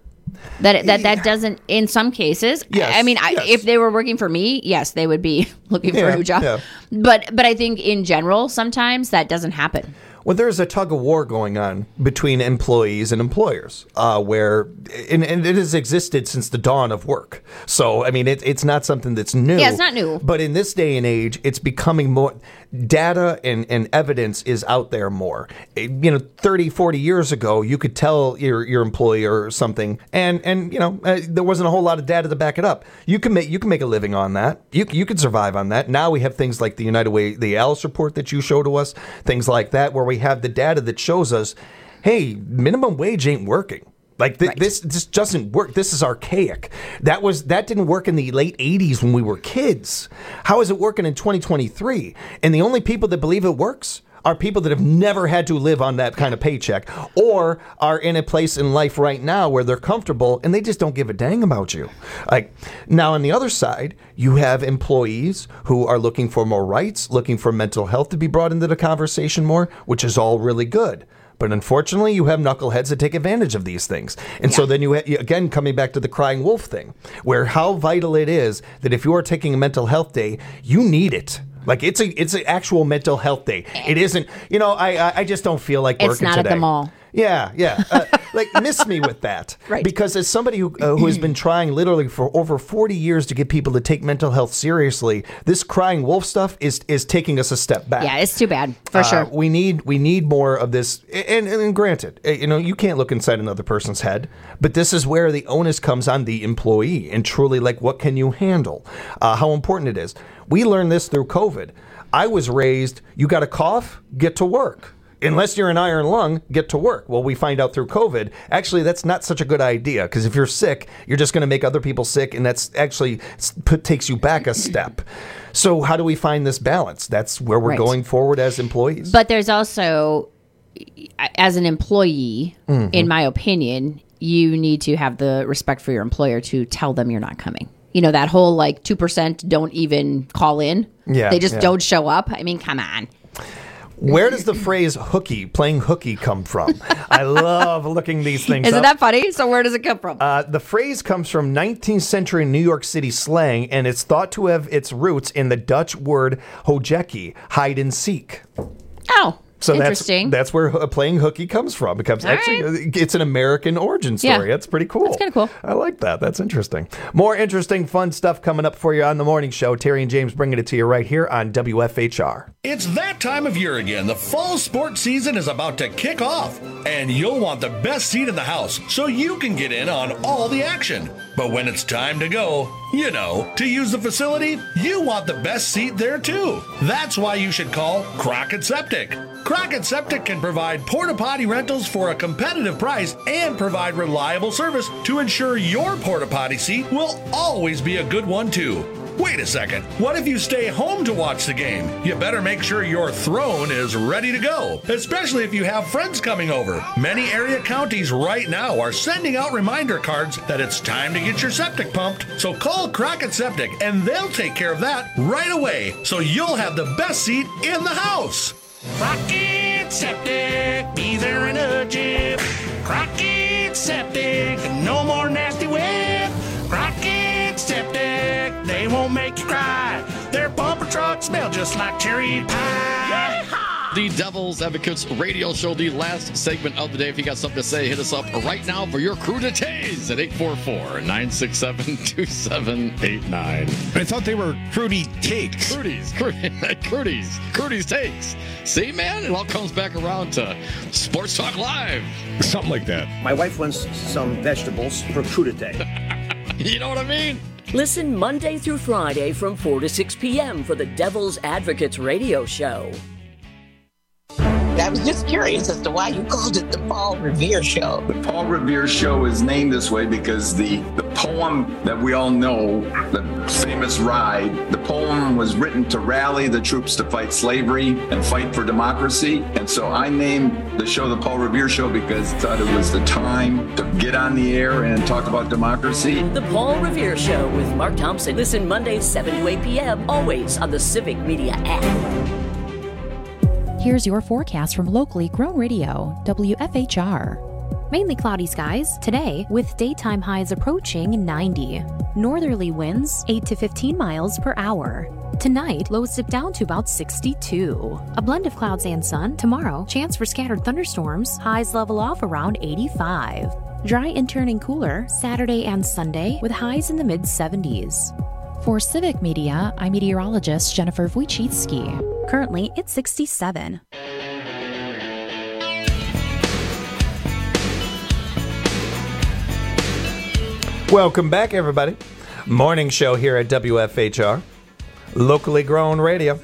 that it, that that doesn't, in some cases, Yes, I mean, I, yes. if they were working for me, yes, they would be looking for Yeah, a new job. yeah. But but I think in general, sometimes that doesn't happen. Well, there's a tug of war going on between employees and employers, uh, where and, and it has existed since the dawn of work. So, I mean, it, it's not something that's new. Yeah, it's not new. But in this day and age, it's becoming more data and, and evidence is out there more. It- you know, thirty, forty years ago, you could tell your your employer something, and and you know, uh, there wasn't a whole lot of data to back it up. You can make you can make a living on that. You you can survive on that. Now we have things like the United Way, the Alice report that you show to us, things like that, where we have the data that shows us, hey, minimum wage ain't working. Like th- this, this doesn't work. This is archaic. That was that didn't work in the late eighties when we were kids. How is it working in twenty twenty-three? And the only people that believe it works are people that have never had to live on that kind of paycheck, or are in a place in life right now where they're comfortable and they just don't give a dang about you. Like now, on the other side, you have employees who are looking for more rights, looking for mental health to be brought into the conversation more, which is all really good. But unfortunately, you have knuckleheads that take advantage of these things. And so then you, ha- you, again, coming back to the crying wolf thing, where how vital it is that if you are taking a mental health day, you need it. Like it's a it's an actual mental health day. It isn't, you know, I I- I just don't feel like working It's not today. at the mall. Yeah, yeah. Uh, like, miss me with that. Right. Because as somebody who, uh, who has been trying literally for over forty years to get people to take mental health seriously, this crying wolf stuff is is taking us a step back. Yeah, it's too bad for Uh, sure. We need we need more of this. And, and, and granted, uh, you know, you can't look inside another person's head, but this is where the onus comes on the employee and truly, like, what can you handle? Uh, how important it is. We learned this through COVID. I was raised, you got a cough, get to work. Unless you're an iron lung, get to work. Well, we find out through COVID, actually, that's not such a good idea, because if you're sick, you're just going to make other people sick, and that's actually s- put, takes you back a step. So how do we find this balance? That's where we're Right. going forward as employees. But there's also, as an employee, Mhm. in my opinion, you need to have the respect for your employer to tell them you're not coming. You know, that whole like two percent don't even call in. Yeah, They just yeah. don't show up. I mean, come on. Where does the phrase hooky, playing hooky, come from? I love looking these things Isn't up. that funny? So where does it come from? Uh, the phrase comes from nineteenth century New York City slang, and it's thought to have its roots in the Dutch word hojeki, hide and seek. Oh, So that's interesting. that's where ho- playing hooky comes from. It comes All actually, it's an American origin Yeah. story. That's pretty cool. That's kinda cool. I like that. That's interesting. More interesting, fun stuff coming up for you on the morning show. Terry and James bringing it to you right here on W F H R. It's that time of year again. The fall sports season is about to kick off, and you'll want the best seat in the house so you can get in on all the action. But when it's time to go, you know, to use the facility, you want the best seat there too. That's why you should call Crockett Septic. Crockett Septic can provide porta potty rentals for a competitive price and provide reliable service to ensure your porta potty seat will always be a good one too. Wait a second. What if you stay home to watch the game? You better make sure your throne is ready to go, especially if you have friends coming over. Many area counties right now are sending out reminder cards that it's time to get your septic pumped. So call Crockett Septic and they'll take care of that right away, so you'll have the best seat in the house. Crockett Septic, be there in a jiff. Crockett Septic, no more nasty whip. Crockett Septic, they won't make you cry. Their bumper trucks smell just like cherry pie. The Devil's Advocates radio show, the last segment of the day. If you got something to say, hit us up right now for your crew to tase at eight four four, nine six seven, two seven eight nine. I thought they were Crudy Takes. Crudy's, Crudy's, Crudy's Takes. See, man, it all comes back around to Sports Talk Live. Something like that. My wife wants some vegetables for crudité. You know what I mean? Listen Monday through Friday from four to six p.m. for the Devil's Advocates radio show. I was just curious as to why you called it the Paul Revere Show. The Paul Revere Show is named this way because the, the poem that we all know, the famous Ride, the poem was written to rally the troops to fight slavery and fight for democracy. And so I named the show the Paul Revere Show because I thought it was the time to get on the air and talk about democracy. The Paul Revere Show with Mark Thompson. Listen Mondays seven to eight p.m. always on the Civic Media app. Here's your forecast from locally grown radio, W F H R. Mainly cloudy skies today with daytime highs approaching ninety. Northerly winds eight to fifteen miles per hour. Tonight, lows dip down to about sixty-two. A blend of clouds and sun. Tomorrow, chance for scattered thunderstorms. Highs level off around eighty-five. Dry and turning cooler Saturday and Sunday with highs in the mid seventies. For Civic Media, I'm meteorologist Jennifer Wojcicki. Currently, it's sixty-seven. Welcome back, everybody. Morning show here at W F H R, locally grown radio.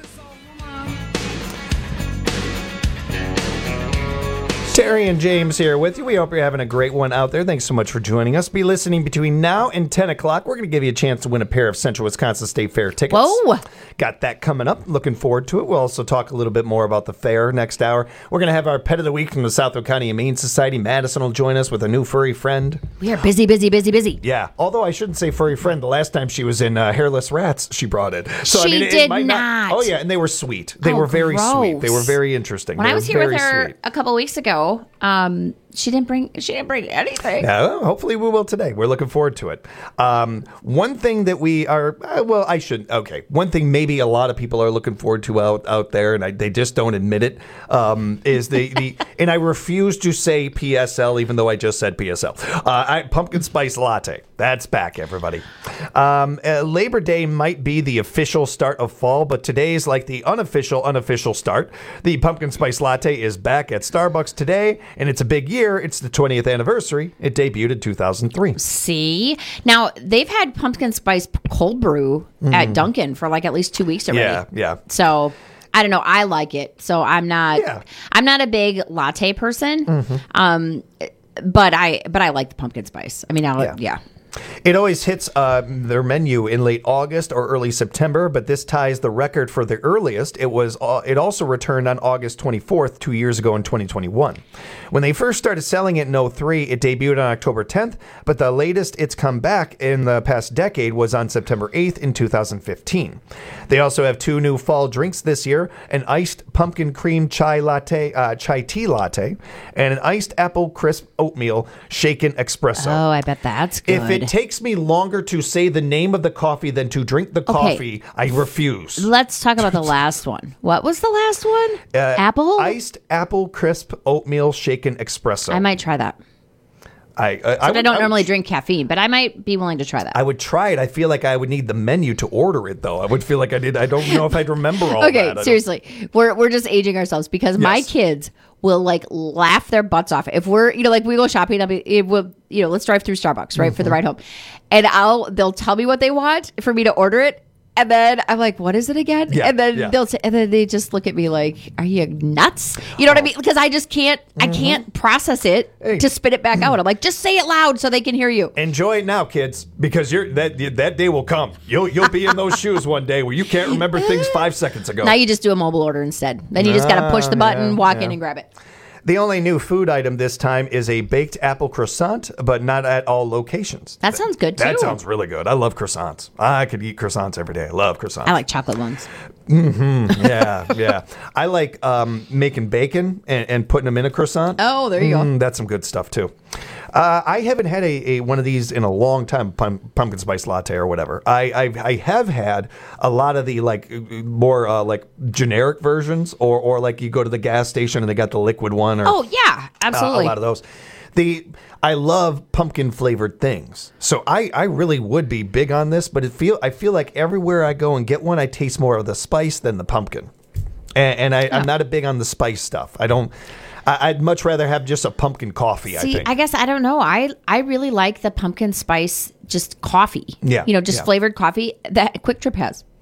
Terry and James here with you. We hope you're having a great one out there. Thanks so much for joining us. Be listening between now and ten o'clock. We're going to give you a chance to win a pair of Central Wisconsin State Fair tickets. Whoa. Got that coming up. Looking forward to it. We'll also talk a little bit more about the fair next hour. We're going to have our Pet of the Week from the Southwood County Humane Society. Madison will join us with a new furry friend. We are busy, busy, busy, busy. Yeah. Although I shouldn't say furry friend. The last time she was in uh, Hairless Rats, she brought it. So, she I mean, it, did it might not. not. Oh, yeah. And they were sweet. They Oh, were very gross. sweet. They were very interesting. When They I were was here with very her sweet. a couple weeks ago, um, she didn't bring she didn't bring anything. Yeah, well, hopefully we will today. We're looking forward to it. Um, one thing that we are, uh, well, I should, okay. One thing maybe a lot of people are looking forward to out, out there, and I, they just don't admit it, um, is the, the and I refuse to say P S L, even though I just said P S L. Uh, I, pumpkin spice latte. That's back, everybody. Um, uh, Labor Day might be the official start of fall, but today's like the unofficial, unofficial start. The pumpkin spice latte is back at Starbucks today, and it's a big year. It's the twentieth anniversary. It debuted in two thousand three. See? Now, they've had pumpkin spice cold brew Mm. at Dunkin' for like at least two weeks already. Yeah, yeah. So, I don't know. I like it. So, I'm not I'm not a big latte person. Mhm. Um, but I but I like the pumpkin spice. I mean, I, yeah. yeah. It always hits uh, their menu in late August or early September, but this ties the record for the earliest. It was uh, it also returned on August twenty-fourth, two years ago in twenty twenty-one. When they first started selling it in oh three, it debuted on October tenth, but the latest it's come back in the past decade was on September eighth in two thousand fifteen. They also have two new fall drinks this year, an iced pumpkin cream chai latte, uh, chai tea latte, and an iced apple crisp oatmeal shaken espresso. Oh, I bet that's good. If it takes me longer to say the name of the coffee than to drink the Okay. coffee, I refuse. Let's talk about the last one. What was the last one? Uh, Apple? Iced apple crisp oatmeal shaken espresso. I might try that. I, uh, So I, would- don't I would- normally drink caffeine, but I might be willing to try that. I would try it. I feel like I would need the menu to order it, though. I would feel like I did. I don't know if I'd remember all that. I Okay, don't- seriously, we're we're just aging ourselves because my Yes. kids will like laugh their butts off if we're you know like we go shopping. I'll be it will you know let's drive through Starbucks right for the Mhm. ride home, and I'll they'll tell me what they want for me to order it. And then I'm like, what is it again? Yeah, and then yeah. they'll t- and then they just look at me like, are you nuts? You know what I mean? Because I just can't I Mm-hmm. can't process it to spit it back out. I'm like, just say it loud so they can hear you. Enjoy it now, kids, because you're that that day will come. You'll you'll be in those shoes one day where you can't remember things five seconds ago. Now you just do a mobile order instead. Then you just got to push the Ah, button, yeah, walk yeah. in, and grab it. The only new food item this time is a baked apple croissant, but not at all locations. That sounds good too. That sounds really good. I love croissants. I could eat croissants every day. I love croissants. I like chocolate ones. hmm Yeah, yeah. I like um, making bacon and, and putting them in a croissant. Oh, there you go. Mm, that's some good stuff too. Uh, I haven't had a, a one of these in a long time, pum- pumpkin spice latte or whatever. I, I I have had a lot of the like more uh, like generic versions, or or like you go to the gas station and they got the liquid one. Or, Oh yeah, absolutely. uh, a lot of those. The I love pumpkin flavored things, so I, I really would be big on this. But it feel I feel like everywhere I go and get one, I taste more of the spice than the pumpkin, and, and I, I'm not a big on the spice stuff. I don't. I, I'd much rather have just a pumpkin coffee. See, I think. I guess I don't know. I I really like the pumpkin spice just coffee. Yeah, You know, just yeah. flavored coffee that Quick Trip has.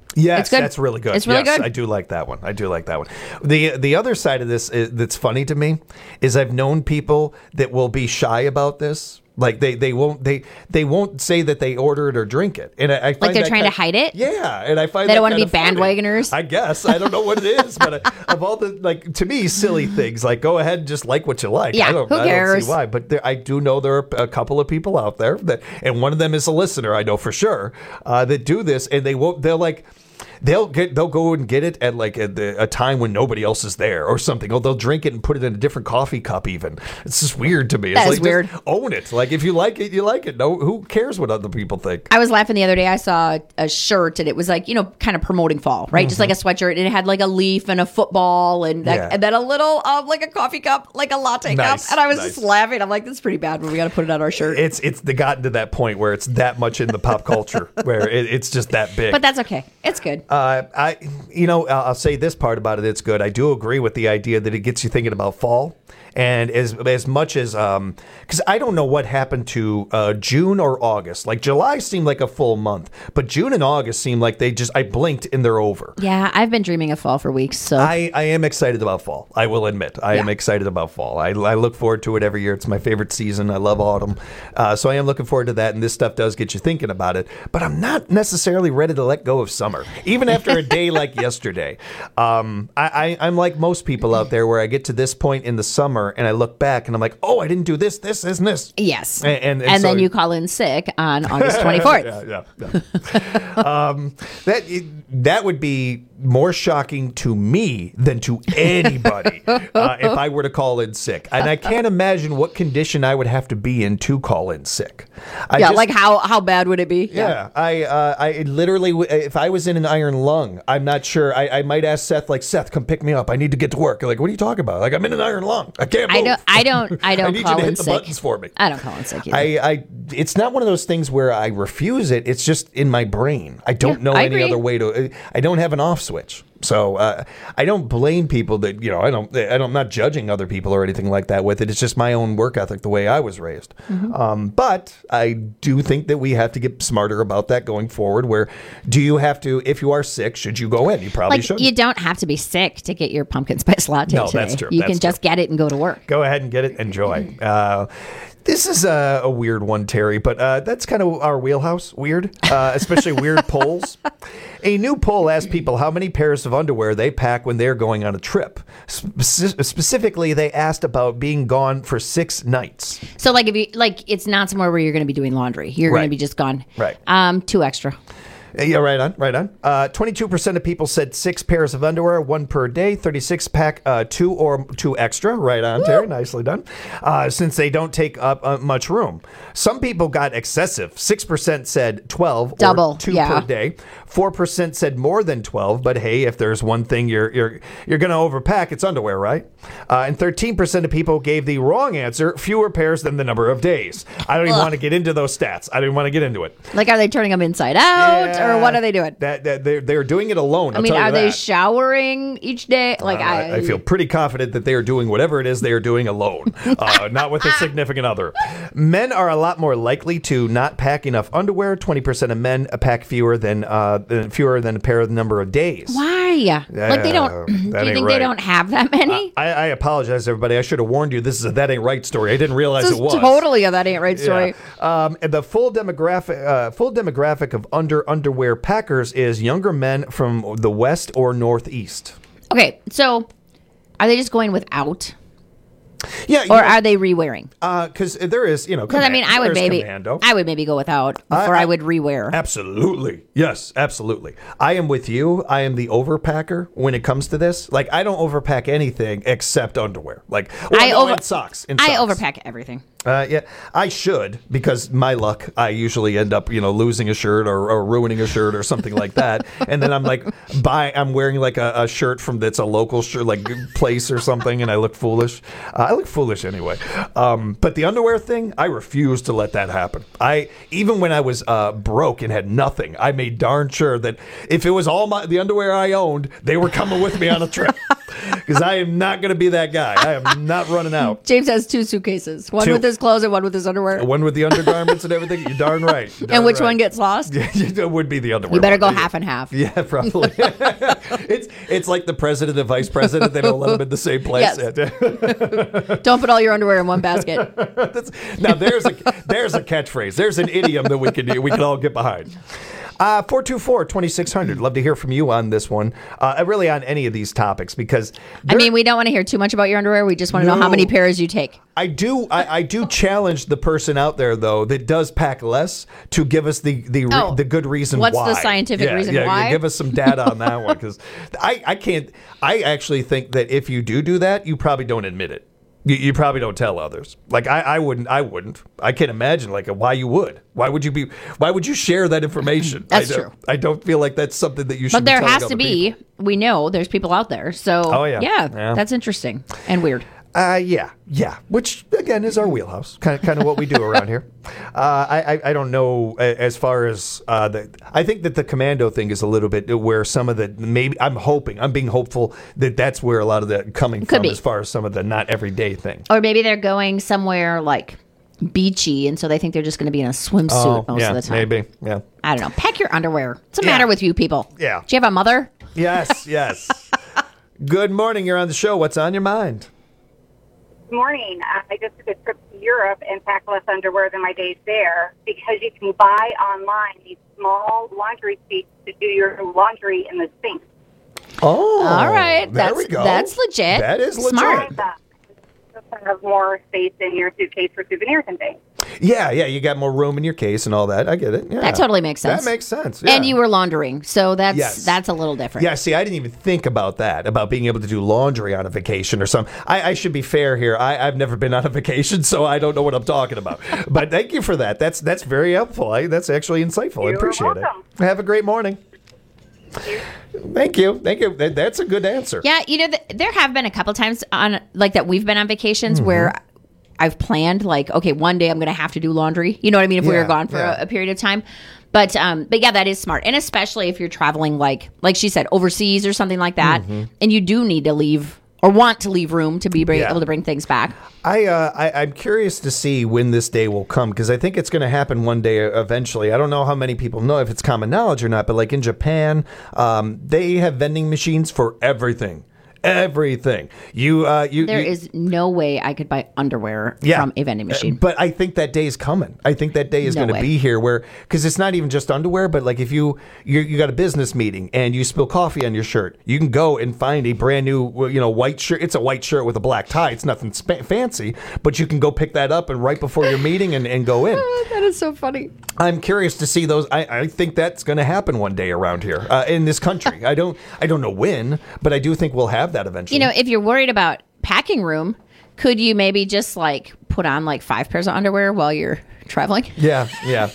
Yes, It's good. that's really good. It's really yes, good. I do like that one. I do like that one. The the other side of this is, that's funny to me is I've known people that will be shy about this. Like they, they won't they they won't say that they order it or drink it, and I, I find Like they're that trying kind to hide it. Yeah, and I find They that don't want to be kind of funny. bandwagoners. I guess I don't know what it is, but uh, of all the like to me silly things, like go ahead and just like what you like. Yeah, I don't, who I don't cares? see why, but there, I do know there are a couple of people out there that, and one of them is a listener. I know for sure uh, that do this, and they won't. They're like. They'll get they'll go and get it at like a, the, a time when nobody else is there or something. Or they'll drink it and put it in a different coffee cup. Even it's just weird to me. That it's is like, weird. Just own it. Like if you like it, you like it. No, who cares what other people think? I was laughing the other day. I saw a shirt and it was like, you know, kind of promoting fall, right? Just like a sweatshirt. And it had like a leaf and a football and, that, Yeah. and then a little, um, like a coffee cup, like a latte Nice, cup. And I was nice. just laughing. I'm like, this is pretty bad, but we got to put it on our shirt. It's it's the gotten to that point where it's that much in the pop culture where it, it's just that big. But that's okay. It's good. Uh, I, you know, I'll I'll say this part about it. It's good. I do agree with the idea that it gets you thinking about fall. And as as much as, um, because I don't know what happened to uh, June or August. Like July seemed like a full month, but June and August seemed like they just, I blinked and they're over. Yeah, I've been dreaming of fall for weeks. So I, I am excited about fall. I will admit. I am Yeah. excited about fall. I, I look forward to it every year. It's my favorite season. I love autumn. Uh, so I am looking forward to that. And this stuff does get you thinking about it. But I'm not necessarily ready to let go of summer. Even after a day like yesterday. Um, I, I, I'm like most people out there where I get to this point in the summer and I look back and I'm like, oh, I didn't do this, this, this, and this. yes. And, and, And, so- then you call in sick on August twenty-fourth. yeah, yeah, yeah. um, that that would be more shocking to me than to anybody uh, if I were to call in sick. And I can't imagine what condition I would have to be in to call in sick. I yeah, just- like how, how bad would it be? yeah, I uh, I literally, w- if I was in an iron lung, I'm not sure. I, I might ask Seth, like, Seth, come pick me up. I need to get to work. Like, what are you talking about? Like, I'm in an iron lung. I can't move. I don't, I don't, I don't I need call you to in hit the sick. buttons for me. I don't call in sick either. I, I, it's not one of those things where I refuse it. It's just in my brain. I don't Yeah, know I any agree. other way to. I don't have an off switch. So uh, I don't blame people that you know. I don't. I don't I'm not judging other people or anything like that with it. It's just my own work ethic, the way I was raised. Mm-hmm. Um, but I do think that we have to get smarter about that going forward. Where do you have to? If you are sick, should you go in? You probably like should. you don't have to be sick to get your pumpkin spice latte No, today. that's true. You That's can just get it and go to work. Go ahead and get it. Enjoy. Uh, this is a, a weird one, Terry, but uh, that's kind of our wheelhouse. Weird, uh, especially weird polls. A new poll asked people how many pairs of underwear they pack when they're going on a trip. Spe- specifically, they asked about being gone for six nights. So like if you like, it's not somewhere where you're going to be doing laundry. You're going Right. to be just gone. Right. Um, two extra. Yeah, right on, right on. Uh, twenty-two percent of people said six pairs of underwear, one per day. thirty-six pack uh, two or two extra. Right on, Terry. Nicely done. Uh, since they don't take up uh, much room. Some people got excessive. six percent said twelve Double, or two yeah. per day. four percent said more than twelve, but hey, if there's one thing you're you're you're going to overpack, it's underwear, right? Uh, and thirteen percent of people gave the wrong answer, fewer pairs than the number of days. I don't even Ugh. want to get into those stats. I don't even want to get into it. Like, are they turning them inside out or what are they doing? That, that they're they're doing it alone. I I'll mean, tell you are they that. showering each day? Like, Uh, I, I feel pretty confident that they are doing whatever it is they are doing alone, uh, not with a significant other. Men are a lot more likely to not pack enough underwear. Twenty percent of men pack fewer than uh, fewer than a pair of the number of days. Why? Like they don't. Uh, Do you that think ain't they right. don't have that many? I, I apologize, everybody. I should have warned you. This is a that ain't right story. I didn't realize This it is was totally a that ain't right story. Yeah. Um, and the full demographic, uh, full demographic of under underwear packers is younger men from the west or northeast. Okay, so are they just going without? Yeah, or are they re-wearing? Because uh, there is, you know, Because I mean, I would there's maybe, commando. I would maybe go without before I, I- would re-wear. Absolutely. Yes, absolutely. I am with you. I am the overpacker when it comes to this. Like, I don't overpack anything except underwear. Like, well, I no, over and socks. And I socks. overpack everything. Uh, yeah, I should, because my luck, I usually end up, you know, losing a shirt or, or ruining a shirt or something like that. And then I'm like, buy, I'm wearing like a, a shirt from that's a local shirt, like place or something, and I look foolish. Uh, I look foolish anyway. Um, but the underwear thing, I refuse to let that happen. I even when I was uh, broke and had nothing, I made darn sure that if it was all my the underwear I owned, they were coming with me on a trip. Because I am not going to be that guy. I am not running out. James has two suitcases, one Two. with his clothes and one with his underwear. One with the undergarments and everything. You're darn right. You're darn And which right. one gets lost? It would be the underwear. You better one. go half and half. Yeah, probably. it's it's like the president and vice president. They don't let them in the same place. Yes. Don't put all your underwear in one basket. Now there's a there's a catchphrase. There's an idiom that we can do. We can all get behind. Uh, four two four, twenty-six hundred. Love to hear from you on this one. Uh, really on any of these topics because I mean, we don't want to hear too much about your underwear. We just want to know how No. many pairs you take. I do I, I do challenge the person out there though that does pack less to give us the the, re- Oh. the good reason What's why. the scientific Yeah, reason yeah, why? Give us some data on that one because I, I can't I actually think that if you do do that, you probably don't admit it. You, you probably don't tell others. Like I, I wouldn't. I wouldn't. I can't imagine like why you would. Why would you be? Why would you share that information? That's I don't- true. I don't feel like that's something that you should. But there be telling has to other be. people. We know there's people out there. So, Oh, yeah. yeah, Yeah. that's interesting and weird. Uh, yeah, yeah. Which again is our wheelhouse, kind of, kind of what we do around here. Uh, I, I, I don't know a- as far as uh, the. I think that the commando thing is a little bit where some of the maybe I'm hoping I'm being hopeful that that's where a lot of that coming Could from be. as far as some of the not everyday thing. Or maybe they're going somewhere like beachy, and so they think they're just going to be in a swimsuit Oh, most yeah, of the time. maybe, yeah. I don't know. Pack your underwear. What's the Yeah. matter with you people? Yeah. Do you have a mother? Yes, yes. Good morning. You're on the show. What's on your mind? Good morning. Uh, I just took a trip to Europe and packed less underwear than my days there because you can buy online these small laundry sheets to do your laundry in the sink. Oh, All right. there That's we go. that's legit. That is legit. Smart. Just have more space in your suitcase for souvenirs and things. Yeah, yeah. You got more room in your case and all that. I get it. Yeah. That totally makes sense. That makes sense. And yeah. you were laundering, so that's Yes. that's a little different. Yeah, see, I didn't even think about that, about being able to do laundry on a vacation or something. I, I should be fair here. I, I've never been on a vacation, so I don't know what I'm talking about. But thank you for that. That's that's very helpful. I, that's actually insightful. I You're appreciate welcome. it. Have a great morning. Thank you. Thank you. That, that's a good answer. Yeah, you know, th- there have been a couple times on like that we've been on vacations Mm-hmm. where I've planned like, okay, one day I'm going to have to do laundry. You know what I mean? If we Yeah, were gone for yeah. a, a period of time. But um, but yeah, that is smart, and especially if you're traveling like like she said overseas or something like that, Mhm. and you do need to leave or want to leave room to be bring, Yeah. able to bring things back. I, uh, I I'm curious to see when this day will come because I think it's going to happen one day eventually. I don't know how many people know if it's common knowledge or not, but like in Japan, um, they have vending machines for everything, everything. You uh, you There you, is no way I could buy underwear Yeah. from a vending machine. But I think that day is coming. I think that day is No going to way. be here where, because it's not even just underwear, but like if you, you you got a business meeting and you spill coffee on your shirt, you can go and find a brand new, well, you know, white shirt. It's a white shirt with a black tie. It's nothing spa- fancy, but you can go pick that up and right before your meeting and, and go in. That is so funny. I'm curious to see those. I, I think that's going to happen one day around here uh, in this country. I don't I don't know when, but I do think we'll have that eventually. You know, if you're worried about packing room, could you maybe just like put on like five pairs of underwear while you're traveling? Yeah, yeah.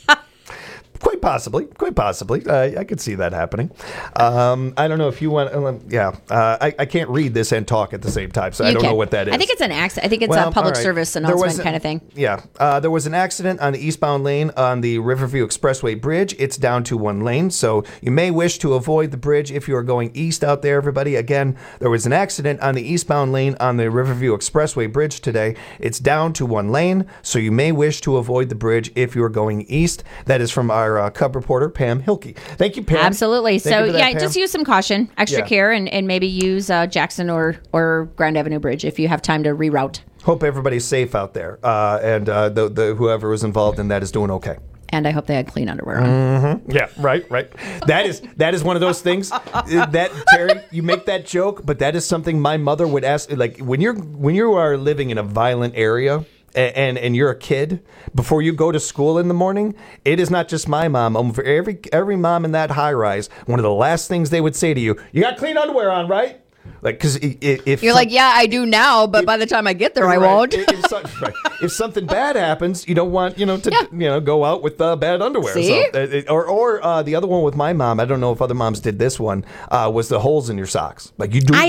Quite possibly, quite possibly. Uh, I could see that happening. Um, I don't know if you want. Um, yeah, uh, I, I can't read this and talk at the same time, so I You don't can. know what that is. I think it's an accident. I think it's Well, a public all right. service There announcement was a- kind of thing. Yeah, uh, there was an accident on the eastbound lane on the Riverview Expressway Bridge. It's down to one lane, so you may wish to avoid the bridge if you are going east out there, everybody. Again, there was an accident on the eastbound lane on the Riverview Expressway Bridge today. It's down to one lane, so you may wish to avoid the bridge if you are going east. That is from our uh, Cub reporter, Pam Hilke. Thank you, Pam. Absolutely. Thank So you for that, yeah, Pam. just use some caution, extra Yeah. care, and, and maybe use uh, Jackson or or Grand Avenue Bridge if you have time to reroute. Hope everybody's safe out there, uh, and uh, the, the whoever was involved in that is doing okay. And I hope they had clean underwear on. Mm-hmm. Yeah, right, right. That is that is one of those things uh, that Terry, you make that joke, but that is something my mother would ask. Like when you're when you are living in a violent area. And, and and you're a kid, before you go to school in the morning, it is not just my mom. Um, for every every mom in that high rise, one of the last things they would say to you, "You got clean underwear on, right?" Like, because if You're some- like, yeah, I do now, but by the time I get there, I Right. won't. If, if, some- right. If something bad happens, you don't want you know to you know go out with uh, bad underwear. See? So, uh, it- or or uh, the other one with my mom, I don't know if other moms did this one. Uh, was the holes in your socks? Like you do. I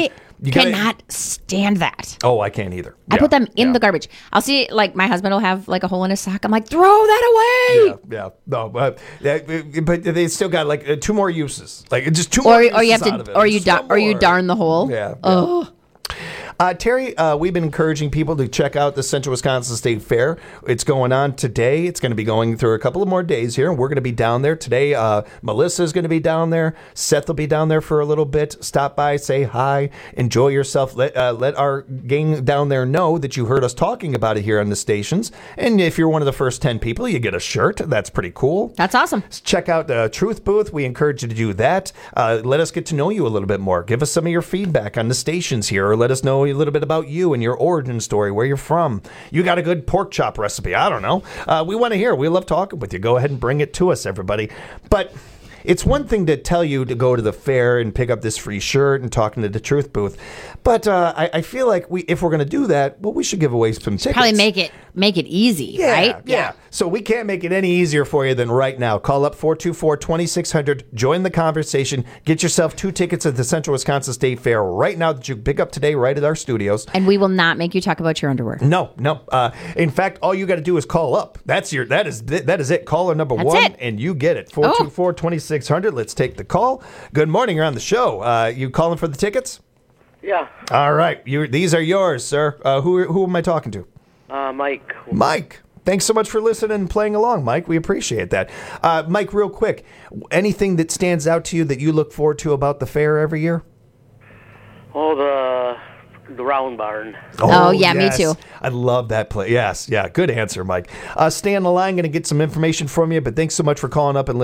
You gotta- Cannot stand that. Oh, I can't either. I Yeah, put them in yeah. the garbage. I'll see, like, my husband will have, like, a hole in his sock. I'm like, throw that away. Yeah, yeah. No, but, that- but they still got, like, uh, two more uses. Like, just two more Or, uses or you have out of to, it. or you, Just da- one or you more. darn the hole. Yeah. Oh. Uh, Terry, uh, we've been encouraging people to check out the Central Wisconsin State Fair. It's going on today. It's going to be going through a couple of more days here, and we're going to be down there today. Uh, Melissa's going to be down there. Seth will be down there for a little bit. Stop by, say hi, enjoy yourself. Let uh, let our gang down there know that you heard us talking about it here on the stations. And if you're one of the first ten people, you get a shirt. That's pretty cool. That's awesome. Check out the Truth Booth. We encourage you to do that. Uh, let us get to know you a little bit more. Give us some of your feedback on the stations here, or let us know a little bit about you and your origin story, where you're from. You got a good pork chop recipe. I don't know. Uh, we want to hear. We love talking with you. Go ahead and bring it to us, everybody. But it's one thing to tell you to go to the fair and pick up this free shirt and talking to the Truth Booth. But uh, I, I feel like we, if we're going to do that, well, we should give away some tickets. Probably make it make it easy, Yeah, right? Yeah. So we can't make it any easier for you than right now. Call up four two four, two six zero zero. Join the conversation. Get yourself two tickets at the Central Wisconsin State Fair right now that you can pick up today right at our studios. And we will not make you talk about your underwear. No, no. Uh, in fact, all you got to do is call up. That's your. That is that is it. Caller number That's one, it. and you get it. four two four, two six zero zero. Let's take the call. Good morning. You're on the show. Uh, you calling for the tickets? Yeah. All right. You. These are yours, sir. Uh, who who am I talking to? Uh, Mike. Mike. Thanks so much for listening and playing along, Mike. We appreciate that. Uh, Mike, real quick, anything that stands out to you that you look forward to about the fair every year? Oh, the the round barn. Oh, yeah, me too. I love that play. Yes, yeah, good answer, Mike. Uh, stay on the line. Going to get some information from you, but thanks so much for calling up and listening.